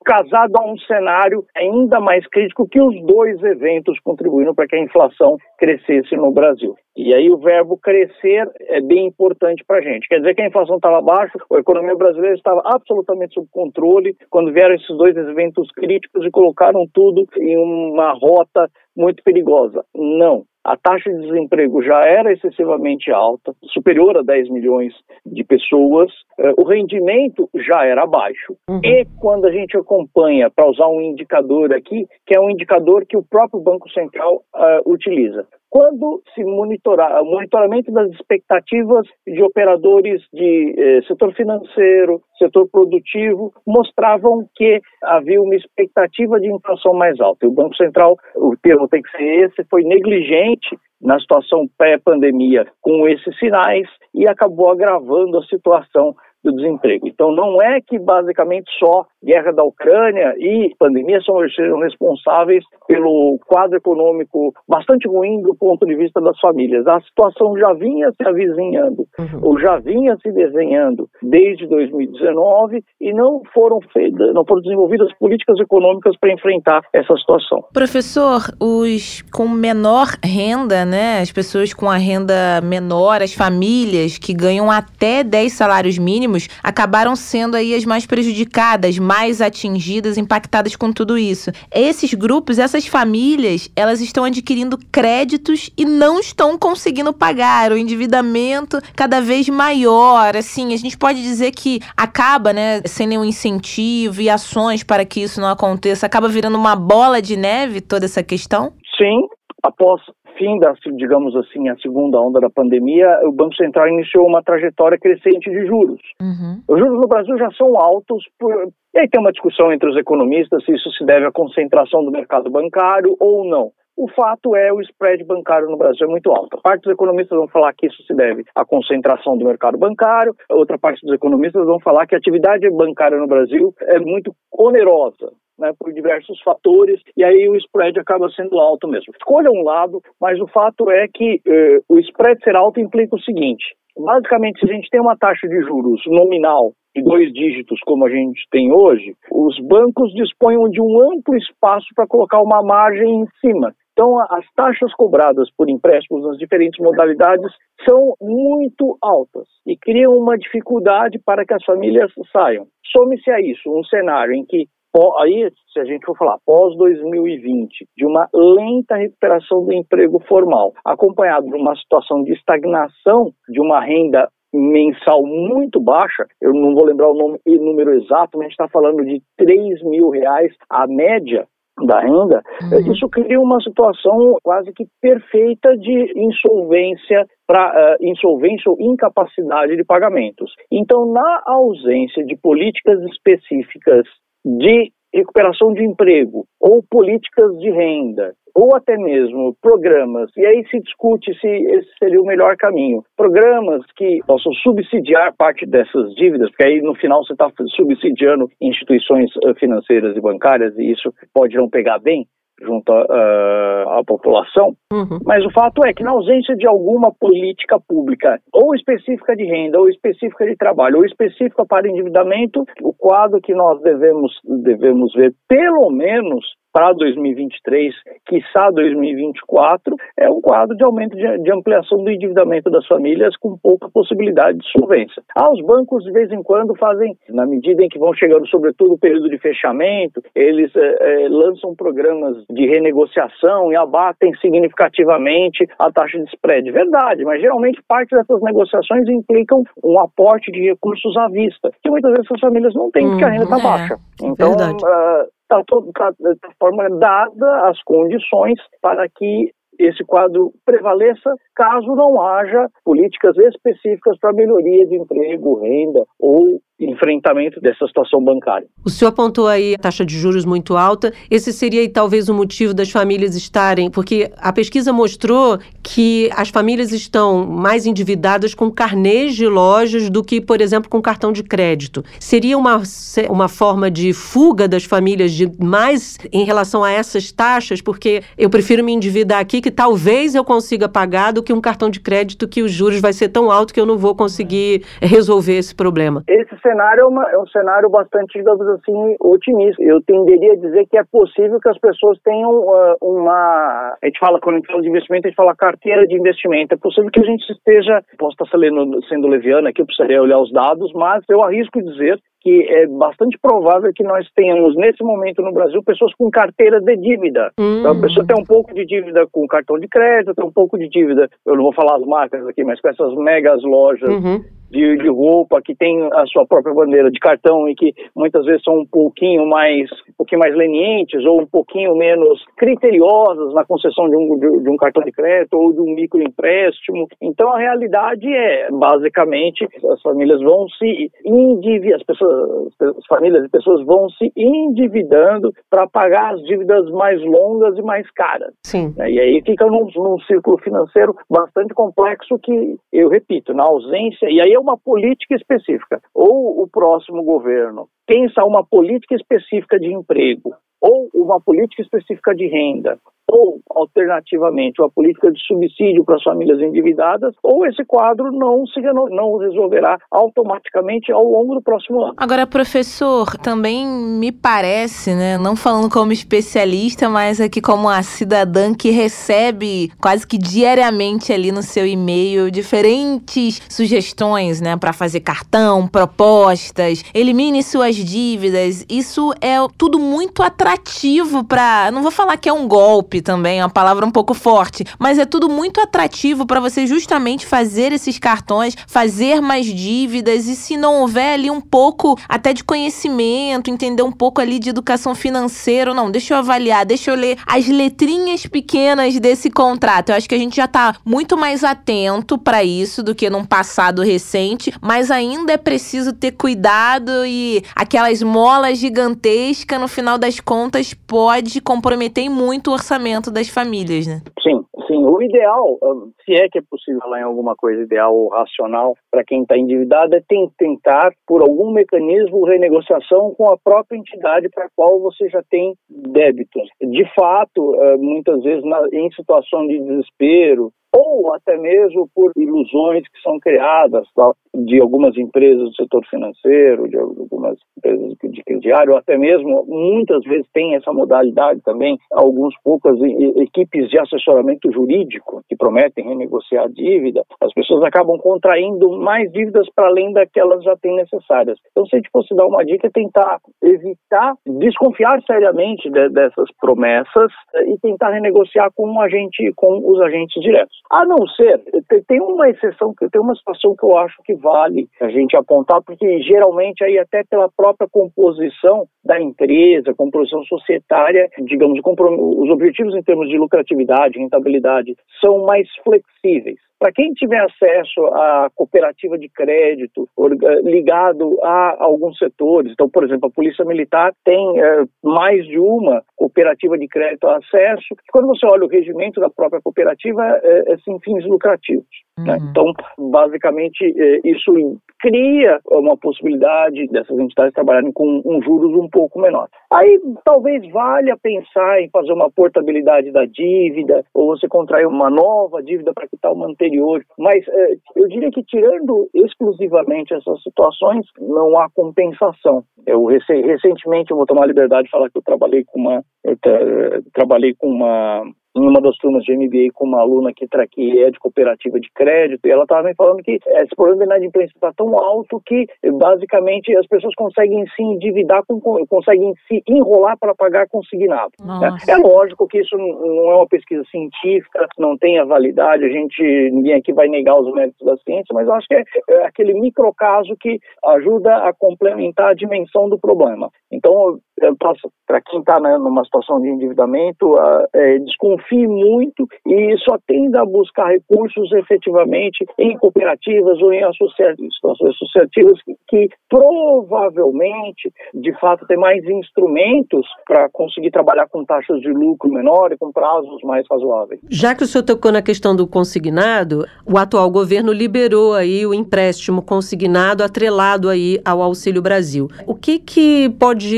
casado a um cenário ainda mais crítico que os dois eventos contribuíram para que a inflação crescesse no Brasil. E aí o verbo crescer é bem importante para a gente. Quer dizer que a inflação estava baixa, a economia brasileira estava absolutamente sob controle quando vieram esses dois eventos críticos e colocaram tudo em uma rota muito perigosa. Não. A taxa de desemprego já era excessivamente alta, superior a dez milhões de pessoas, o rendimento já era baixo. Uhum. E quando a gente acompanha, para usar um indicador aqui, que é um indicador que o próprio Banco Central uh, utiliza, quando se monitorar, o monitoramento das expectativas de operadores de eh, setor financeiro, setor produtivo, mostravam que havia uma expectativa de inflação mais alta. E o Banco Central, o termo tem que ser esse, foi negligente na situação pré-pandemia com esses sinais e acabou agravando a situação do desemprego. Então não é que basicamente só guerra da Ucrânia e pandemia são, sejam responsáveis pelo quadro econômico bastante ruim do ponto de vista das famílias. A situação já vinha se avizinhando, uhum. ou já vinha se desenhando desde dois mil e dezenove e não foram feitas, não foram desenvolvidas políticas econômicas para enfrentar essa situação. Professor, os com menor renda, né, as pessoas com a renda menor, as famílias que ganham até dez salários mínimos, acabaram sendo aí as mais prejudicadas, mais atingidas, impactadas com tudo isso. Esses grupos, essas famílias, elas estão adquirindo créditos e não estão conseguindo pagar, o endividamento cada vez maior. Assim, a gente pode dizer que acaba, né, sem nenhum incentivo e ações para que isso não aconteça, acaba virando uma bola de neve toda essa questão? Sim, após fim da, digamos assim, a segunda onda da pandemia, o Banco Central iniciou uma trajetória crescente de juros. Uhum. Os juros no Brasil já são altos, por... e aí tem uma discussão entre os economistas se isso se deve à concentração do mercado bancário ou não. O fato é o spread bancário no Brasil é muito alto. A parte dos economistas vão falar que isso se deve à concentração do mercado bancário, a outra parte dos economistas vão falar que a atividade bancária no Brasil é muito onerosa, né, por diversos fatores, e aí o spread acaba sendo alto mesmo. Escolha um lado, mas o fato é que eh, o spread ser alto implica o seguinte: basicamente, se a gente tem uma taxa de juros nominal de dois dígitos, como a gente tem hoje, os bancos dispõem de um amplo espaço para colocar uma margem em cima. Então, as taxas cobradas por empréstimos nas diferentes modalidades são muito altas e criam uma dificuldade para que as famílias saiam. Some-se a isso um cenário em que, aí, se a gente for falar pós dois mil e vinte, de uma lenta recuperação do emprego formal, acompanhado de uma situação de estagnação de uma renda mensal muito baixa, eu não vou lembrar o nome, o número exato, mas a gente está falando de três mil reais a média da renda, uhum. Isso cria uma situação quase que perfeita de insolvência para uh, insolvência ou incapacidade de pagamentos. Então, na ausência de políticas específicas de recuperação de emprego, ou políticas de renda, ou até mesmo programas, e aí se discute se esse seria o melhor caminho. Programas que possam subsidiar parte dessas dívidas, porque aí no final você está subsidiando instituições financeiras e bancárias, e isso pode não pegar bem junto à população, uhum. Mas o fato é que na ausência de alguma política pública, ou específica de renda, ou específica de trabalho, ou específica para endividamento, o quadro que nós devemos, devemos ver, pelo menos para dois mil e vinte e três, quiçá dois mil e vinte e quatro, é um quadro de aumento de, de ampliação do endividamento das famílias com pouca possibilidade de solvência. Ah, os bancos de vez em quando fazem, na medida em que vão chegando sobretudo o período de fechamento, eles é, é, lançam programas de renegociação e abatem significativamente a taxa de spread. Verdade, mas geralmente parte dessas negociações implicam um aporte de recursos à vista, que muitas vezes as famílias não têm, porque a renda está é, baixa. Então, está tá, de forma dada as condições para que esse quadro prevaleça, caso não haja políticas específicas para melhoria de emprego, renda ou enfrentamento dessa situação bancária. O senhor apontou aí a taxa de juros muito alta. Esse seria talvez o motivo das famílias estarem, porque a pesquisa mostrou que as famílias estão mais endividadas com carnês de lojas do que, por exemplo, com cartão de crédito. Seria uma, uma forma de fuga das famílias de mais em relação a essas taxas, porque eu prefiro me endividar aqui que talvez eu consiga pagar do que um cartão de crédito que os juros vai ser tão alto que eu não vou conseguir resolver esse problema. Esse cenário é, uma, é um cenário bastante, digamos assim, otimista. Eu tenderia a dizer que é possível que as pessoas tenham uh, uma... A gente fala, quando a gente fala de investimento, a gente fala carteira de investimento. É possível que a gente esteja... Posso estar sendo, sendo leviano aqui, eu precisaria olhar os dados, mas eu arrisco dizer que é bastante provável que nós tenhamos, nesse momento no Brasil, pessoas com carteira de dívida. Hum. Então, a pessoa tem um pouco de dívida com cartão de crédito, tem um pouco de dívida, eu não vou falar as marcas aqui, mas com essas megas lojas uhum. de, de roupa que tem a sua própria bandeira de cartão e que muitas vezes são um pouquinho mais, um pouquinho mais lenientes ou um pouquinho menos criteriosas na concessão de um, de, de um cartão de crédito ou de um microempréstimo. Então, a realidade é, basicamente, as famílias vão se endividar, as pessoas as famílias e pessoas vão se endividando para pagar as dívidas mais longas e mais caras. Sim. E aí fica num, num círculo financeiro bastante complexo que, eu repito, na ausência, e aí é uma política específica. Ou o próximo governo pensa uma política específica de emprego, ou uma política específica de renda, ou, alternativamente, uma política de subsídio para as famílias endividadas, ou esse quadro não se não resolverá automaticamente ao longo do próximo ano. Agora, professor, também me parece, né, não falando como especialista, mas aqui como a cidadã que recebe quase que diariamente ali no seu e-mail diferentes sugestões, né, para fazer cartão, propostas, elimine suas dívidas. Isso é tudo muito atrativo para, não vou falar que é um golpe também, é uma palavra um pouco forte, mas é tudo muito atrativo para você justamente fazer esses cartões, fazer mais dívidas, e se não houver ali um pouco até de conhecimento, entender um pouco ali de educação financeira, não, deixa eu avaliar, deixa eu ler as letrinhas pequenas desse contrato. Eu acho que a gente já tá muito mais atento para isso do que num passado recente, mas ainda é preciso ter cuidado, e aquela esmola gigantesca, no final das contas, pode comprometer muito o orçamento das famílias, né? Sim, sim. O ideal, se é que é possível falar em alguma coisa ideal ou racional para quem está endividado, é tentar, por algum mecanismo, renegociação com a própria entidade para a qual você já tem débitos. De fato, muitas vezes em situação de desespero, ou até mesmo por ilusões que são criadas tá, de algumas empresas do setor financeiro, de algumas empresas de crediário, ou até mesmo, muitas vezes tem essa modalidade também, algumas poucas equipes de assessoramento jurídico que prometem renegociar a dívida, as pessoas acabam contraindo mais dívidas para além daquelas já têm necessárias. Então, se a gente fosse dar uma dica, é tentar evitar, desconfiar seriamente de, dessas promessas e tentar renegociar com um agente, com os agentes diretos. A não ser, tem uma exceção, tem uma situação que eu acho que vale a gente apontar, porque geralmente aí até pela própria composição da empresa, composição societária, digamos, os objetivos em termos de lucratividade, rentabilidade, são mais flexíveis. Para quem tiver acesso à cooperativa de crédito ligado a alguns setores, então, por exemplo, a Polícia Militar tem é, mais de uma cooperativa de crédito a acesso, quando você olha o regimento da própria cooperativa, é, é sem fins lucrativos. Uhum. Né? Então, basicamente, é, isso cria uma possibilidade dessas entidades trabalharem com um juros um pouco menor. Aí, talvez valha pensar em fazer uma portabilidade da dívida, ou você contrair uma nova dívida para quitar uma anterior, mas é, eu diria que tirando exclusivamente essas situações, não há compensação. Eu recentemente, eu vou tomar a liberdade de falar que eu trabalhei com uma, eu tra- trabalhei com uma em uma das turmas de M B A com uma aluna que, tra- que é de cooperativa de crédito, e ela estava me falando que esse problema de inadimplência está tão alto que, basicamente, as pessoas conseguem se endividar, com, conseguem se enrolar para pagar consignado. Né? É lógico que isso não é uma pesquisa científica, não tem a validade, a gente, ninguém aqui vai negar os méritos da ciência, mas eu acho que é, é aquele microcaso que ajuda a complementar a dimensão do problema. Então, para quem está, né, numa situação de endividamento, é, desconfie muito e só tenda a buscar recursos efetivamente em cooperativas ou em associativas, associativas que, que provavelmente, de fato, tem mais instrumentos para conseguir trabalhar com taxas de lucro menor e com prazos mais razoáveis. Já que o senhor tocou na questão do consignado, o atual governo liberou aí o empréstimo consignado atrelado aí ao Auxílio Brasil. O que que pode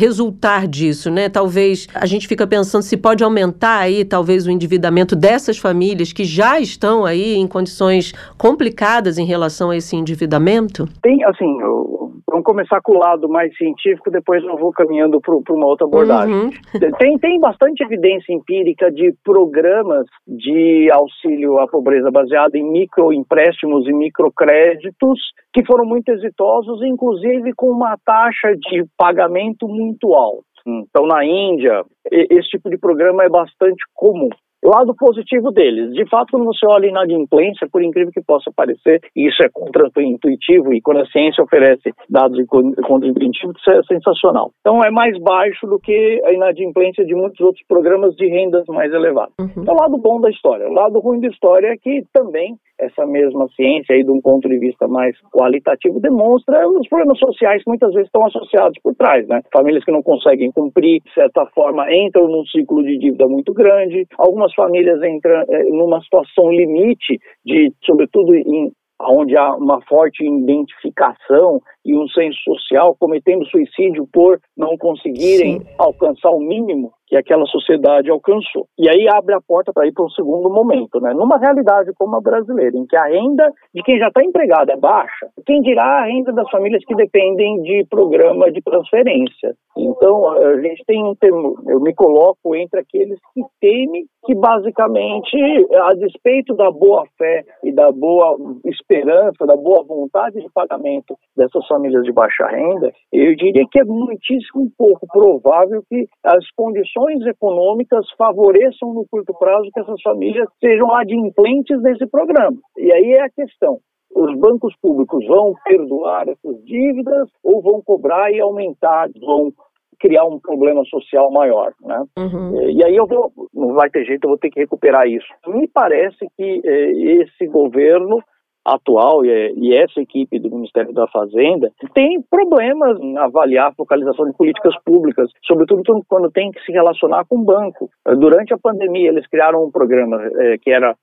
resultar disso, né? Talvez a gente fica pensando se pode aumentar aí, talvez, o endividamento dessas famílias que já estão aí em condições complicadas em relação a esse endividamento? Tem, assim, eu, vamos começar com o lado mais científico, depois eu vou caminhando para uma outra abordagem. Uhum. Tem, tem bastante evidência empírica de programas de auxílio à pobreza baseado em microempréstimos e microcréditos que foram muito exitosos, inclusive com uma taxa de pagamento muito alta. Então, na Índia, esse tipo de programa é bastante comum. Lado positivo deles, de fato, quando você olha a inadimplência, por incrível que possa parecer, e isso é contra-intuitivo, e quando a ciência oferece dados contra-intuitivos, isso é sensacional. Então é mais baixo do que a inadimplência de muitos outros programas de rendas mais elevadas. Uhum. É o lado bom da história. O lado ruim da história é que também essa mesma ciência, aí, de um ponto de vista mais qualitativo, demonstra os problemas sociais que muitas vezes estão associados por trás, né? Famílias que não conseguem cumprir, de certa forma, entram num ciclo de dívida muito grande. Algumas famílias entram é, numa situação limite, de, sobretudo em onde há uma forte identificação e um senso social, cometendo suicídio por não conseguirem Sim. alcançar o mínimo que aquela sociedade alcançou. E aí abre a porta para ir para um segundo momento, né? Numa realidade como a brasileira, em que a renda de quem já está empregado é baixa, quem dirá a renda das famílias que dependem de programa de transferência. Então, a gente tem um termo, eu me coloco entre aqueles que temem que, basicamente, a despeito da boa-fé e da boa esperança, da boa vontade de pagamento dessas famílias de baixa renda, eu diria que é muitíssimo pouco provável que as condições econômicas favoreçam no curto prazo que essas famílias sejam adimplentes desse programa. E aí é a questão. Os bancos públicos vão perdoar essas dívidas ou vão cobrar e aumentar, vão criar um problema social maior, né? Uhum. E aí eu vou, não vai ter jeito, eu vou ter que recuperar isso. Me parece que eh, esse governo atual e, e essa equipe do Ministério da Fazenda tem problemas em avaliar a focalização de políticas públicas, sobretudo quando tem que se relacionar com o banco. Durante a pandemia, eles criaram um programa é, que era,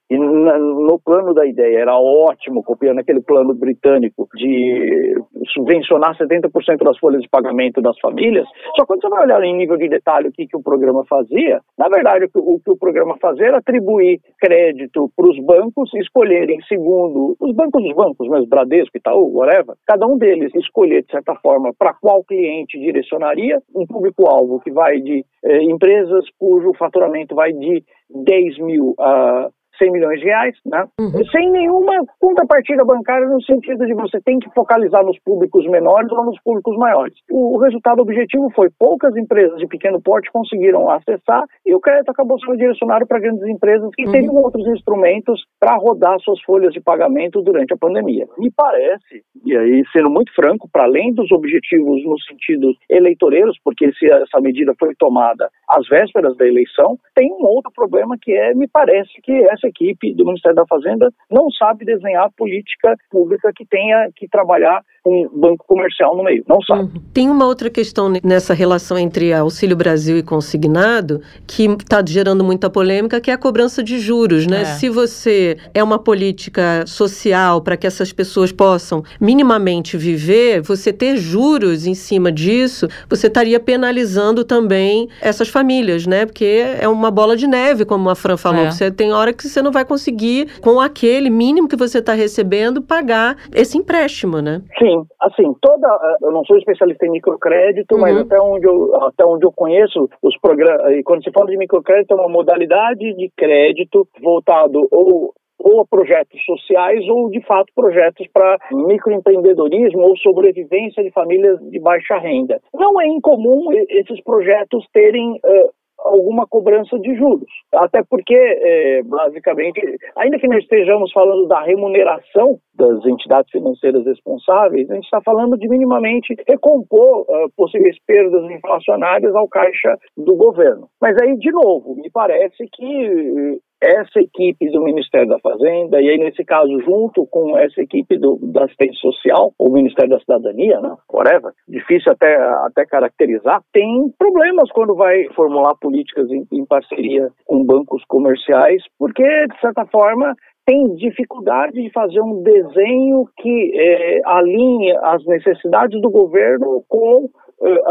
no plano da ideia, era ótimo, copiando aquele plano britânico de subvencionar setenta por cento das folhas de pagamento das famílias. Só que quando você vai olhar em nível de detalhe o que, que o programa fazia, na verdade, o que o, que o programa fazia era atribuir crédito para os bancos escolherem segundo os bancos dos bancos, mas Bradesco, Itaú, whatever, cada um deles escolher, de certa forma, para qual cliente direcionaria, um público-alvo que vai de eh, empresas cujo faturamento vai de dez mil a cem milhões de reais, né? Uhum. Sem nenhuma contrapartida bancária no sentido de você tem que focalizar nos públicos menores ou nos públicos maiores. O resultado objetivo foi poucas empresas de pequeno porte conseguiram acessar e o crédito acabou sendo direcionado para grandes empresas que uhum. teriam outros instrumentos para rodar suas folhas de pagamento durante a pandemia. Me parece, e aí sendo muito franco, para além dos objetivos no sentido eleitoreiros, porque se essa medida foi tomada às vésperas da eleição, tem um outro problema que é, me parece que essa equipe do Ministério da Fazenda não sabe desenhar política pública que tenha que trabalhar com banco comercial no meio, não sabe. Uhum. Tem uma outra questão nessa relação entre Auxílio Brasil e consignado que está gerando muita polêmica, que é a cobrança de juros, né? É. Se você é uma política social para que essas pessoas possam minimamente viver, você ter juros em cima disso, você estaria penalizando também essas famílias, né? Porque é uma bola de neve, como a Fran falou. É. Você tem hora que você não vai conseguir, com aquele mínimo que você está recebendo, pagar esse empréstimo, né? Sim, assim, toda, eu não sou especialista em microcrédito, uhum. mas até onde, eu, até onde eu conheço os programas, e quando se fala de microcrédito, é uma modalidade de crédito voltado ou ou a projetos sociais ou, de fato, projetos para microempreendedorismo ou sobrevivência de famílias de baixa renda. Não é incomum esses projetos terem uh, alguma cobrança de juros, até porque, é, basicamente, ainda que não estejamos falando da remuneração das entidades financeiras responsáveis, a gente está falando de minimamente recompor uh, possíveis perdas inflacionárias ao caixa do governo. Mas aí, de novo, me parece que essa equipe do Ministério da Fazenda, e aí nesse caso junto com essa equipe do, da assistência social, ou Ministério da Cidadania, né, whatever, difícil até, até caracterizar, tem problemas quando vai formular políticas em, em parceria com bancos comerciais, porque, de certa forma, tem dificuldade de fazer um desenho que é, alinhe as necessidades do governo com é, as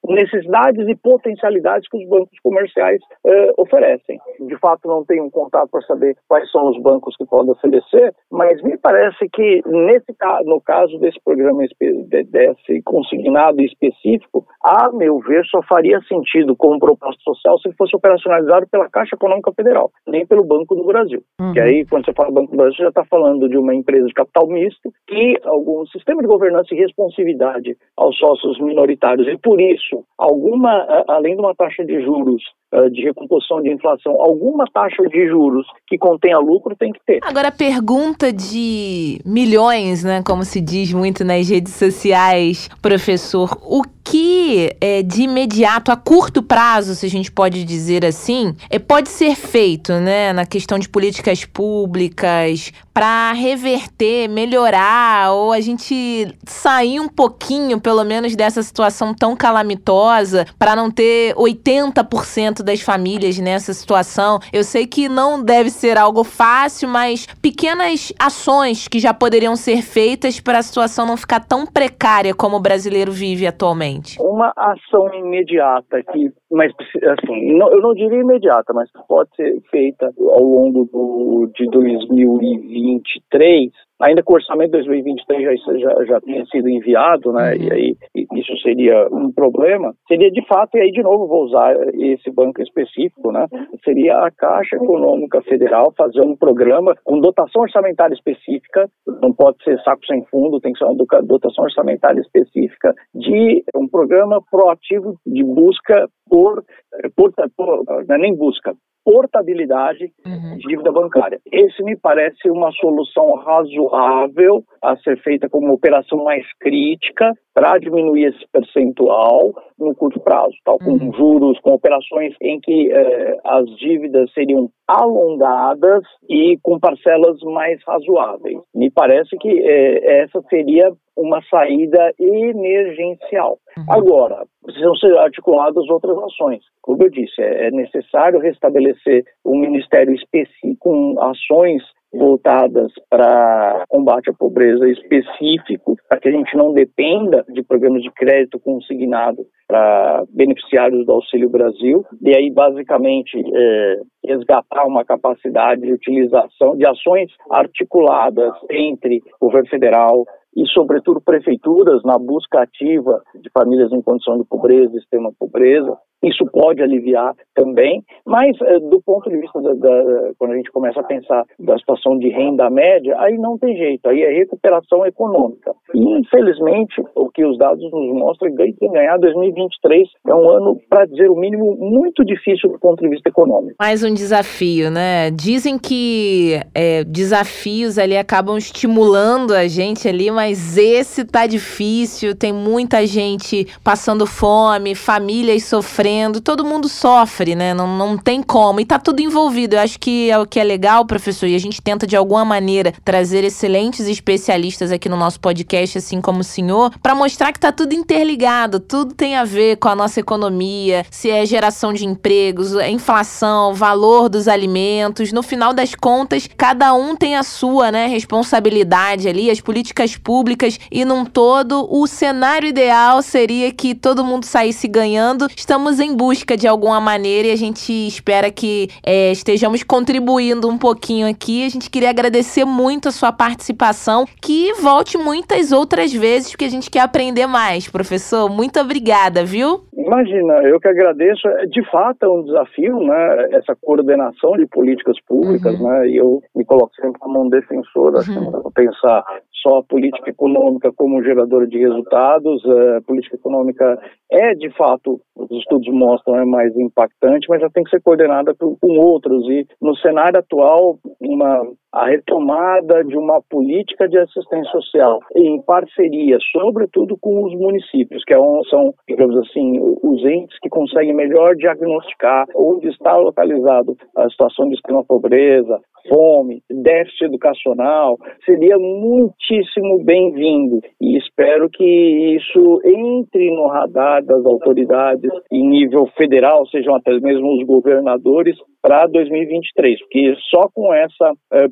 necessidades e potencialidades que os bancos comerciais uh, oferecem. De fato, não tenho um contato para saber quais são os bancos que podem oferecer, mas me parece que nesse, no caso desse programa, desse consignado específico, a meu ver, só faria sentido como proposta social se ele fosse operacionalizado pela Caixa Econômica Federal, nem pelo Banco do Brasil. Uhum. Que aí, quando você fala Banco do Brasil, você já está falando de uma empresa de capital misto e algum sistema de governança e responsividade aos sócios minoritários. E por isso, alguma, além de uma taxa de juros de recomposição de inflação, alguma taxa de juros que contenha lucro tem que ter. Agora, a pergunta de milhões, né, como se diz muito nas redes sociais, professor, o que é, de imediato, a curto prazo, se a gente pode dizer assim, é, pode ser feito, né, na questão de políticas públicas para reverter, melhorar, ou a gente sair um pouquinho, pelo menos, dessa situação tão calamitosa, para não ter oitenta por cento das famílias nessa situação? Eu sei que não deve ser algo fácil, mas pequenas ações que já poderiam ser feitas para a situação não ficar tão precária como o brasileiro vive atualmente. Uma ação imediata que, mas assim, não, eu não diria imediata, mas pode ser feita ao longo do, de dois mil e vinte e três, ainda que o orçamento de dois mil e vinte e três já, já, já tenha sido enviado, né, uhum. e aí isso seria um problema, seria de fato, e aí de novo vou usar esse banco específico, né, seria a Caixa Econômica Federal fazer um programa com dotação orçamentária específica, não pode ser saco sem fundo, tem que ser uma dotação orçamentária específica de um programa proativo de busca por, por, por não é nem busca, portabilidade uhum. de dívida bancária. Esse me parece uma solução razoável a ser feita como uma operação mais crítica para diminuir esse percentual no curto prazo, tal, com uhum. juros, com operações em que eh, as dívidas seriam alongadas e com parcelas mais razoáveis. Me parece que eh, essa seria uma saída emergencial. Uhum. Agora, precisam ser articuladas outras ações. Como eu disse, é necessário restabelecer um ministério específico com ações voltadas para combate à pobreza específico, para que a gente não dependa de programas de crédito consignado para beneficiários do Auxílio Brasil, e aí basicamente é, resgatar uma capacidade de utilização de ações articuladas entre o governo federal e, sobretudo, prefeituras na busca ativa de famílias em condição de pobreza, extrema pobreza. Isso pode aliviar também, mas do ponto de vista da, da, quando a gente começa a pensar da situação de renda média, aí não tem jeito, aí é recuperação econômica. E, infelizmente, o que os dados nos mostram é que ganhar dois mil e vinte e três é um ano, para dizer o mínimo, muito difícil do ponto de vista econômico. Mais um desafio, né? Dizem que é, desafios ali acabam estimulando a gente ali, mas esse tá difícil, tem muita gente passando fome, famílias sofrendo, todo mundo sofre, né? Não, não tem como. E tá tudo envolvido. Eu acho que é o que é legal, professor, e a gente tenta de alguma maneira trazer excelentes especialistas aqui no nosso podcast, assim como o senhor, para mostrar que tá tudo interligado, tudo tem a ver com a nossa economia, se é geração de empregos, a inflação, valor dos alimentos. No final das contas, cada um tem a sua, né, responsabilidade ali, as políticas públicas, e num todo, o cenário ideal seria que todo mundo saísse ganhando. Estamos em busca de alguma maneira e a gente espera que é, estejamos contribuindo um pouquinho aqui. A gente queria agradecer muito a sua participação, que volte muitas outras vezes, porque a gente quer aprender mais. Professor, muito obrigada, viu? Imagina, eu que agradeço. De fato é um desafio, né, essa coordenação de políticas públicas, uhum. né, e eu me coloco sempre como um defensor, acho que não dá para pensar só a política econômica como geradora de resultados. A política econômica é, de fato, os estudos mostram, é mais impactante, mas já tem que ser coordenada com, com outros, e no cenário atual, uma, a retomada de uma política de assistência social em parceria, sobretudo com os municípios, que é um, são, digamos assim, os entes que conseguem melhor diagnosticar onde está localizado a situação de extrema pobreza, fome, déficit educacional, seria muitíssimo bem-vindo, e espero que isso entre no radar das autoridades em nível federal, sejam até mesmo os governadores, para dois mil e vinte e três, porque só com essa eh,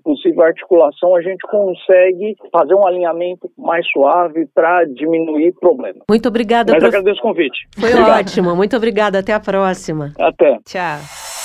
possível articulação, a gente consegue fazer um alinhamento mais suave para diminuir problemas. Muito obrigada. Mas prof... agradeço o convite. Foi Obrigado. Ótimo. Muito obrigada. Até a próxima. Até. Tchau.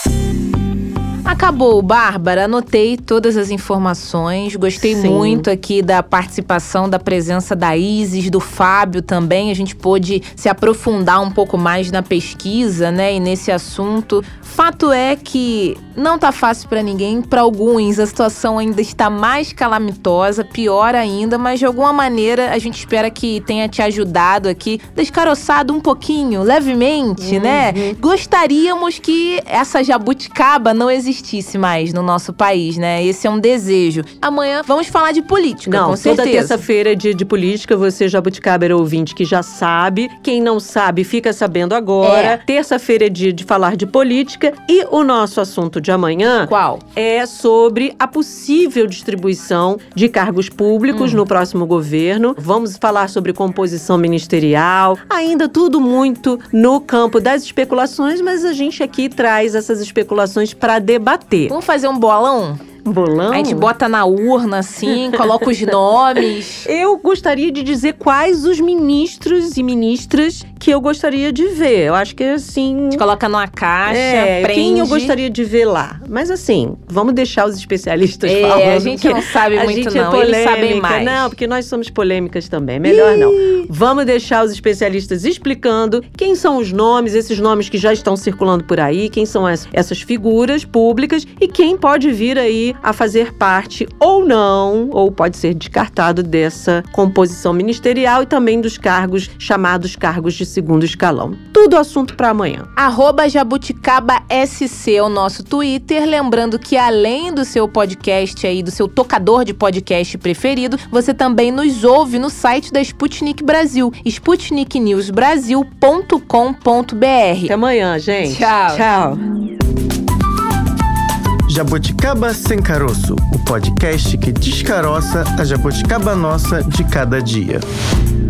Acabou, Bárbara. Anotei todas as informações. Gostei Sim. muito aqui da participação, da presença da Isis, do Fábio também. A gente pôde se aprofundar um pouco mais na pesquisa, né, e nesse assunto. Fato é que não tá fácil para ninguém. Para alguns, a situação ainda está mais calamitosa, pior ainda, mas de alguma maneira a gente espera que tenha te ajudado aqui, descaroçado um pouquinho, levemente, uhum. né? Gostaríamos que essa jabuticaba não existisse mais no nosso país, né? Esse é um desejo. Amanhã vamos falar de política, não, com certeza. Toda terça-feira é dia de política, você jabuticabeira ouvinte que já sabe. Quem não sabe, fica sabendo agora. É. Terça-feira é dia de falar de política. E o nosso assunto de amanhã Qual? é sobre a possível distribuição de cargos públicos hum. no próximo governo. Vamos falar sobre composição ministerial, ainda tudo muito no campo das especulações, mas a gente aqui traz essas especulações para debater. Vamos fazer um bolão? Bolão? A gente bota na urna, assim, coloca os nomes. Eu gostaria de dizer quais os ministros e ministras que eu gostaria de ver. Eu acho que, assim... A gente coloca numa caixa, é, prende. Quem eu gostaria de ver lá. Mas, assim, vamos deixar os especialistas é, falando. É, a gente não sabe a muito, gente não. É polêmica. Eles sabem mais. Não, porque nós somos polêmicas também. Melhor Ih. não. Vamos deixar os especialistas explicando quem são os nomes, esses nomes que já estão circulando por aí, quem são as, essas figuras públicas e quem pode vir aí a fazer parte ou não, ou pode ser descartado dessa composição ministerial e também dos cargos chamados cargos de segundo escalão. Tudo assunto para amanhã. Arroba Jabuticaba S C é o nosso Twitter. Lembrando que além do seu podcast aí, do seu tocador de podcast preferido, você também nos ouve no site da Sputnik Brasil, sputnik news brasil ponto com ponto b r. Até amanhã, gente. Tchau. Tchau. Jabuticaba Sem Caroço, o podcast que descaroça a jabuticaba nossa de cada dia.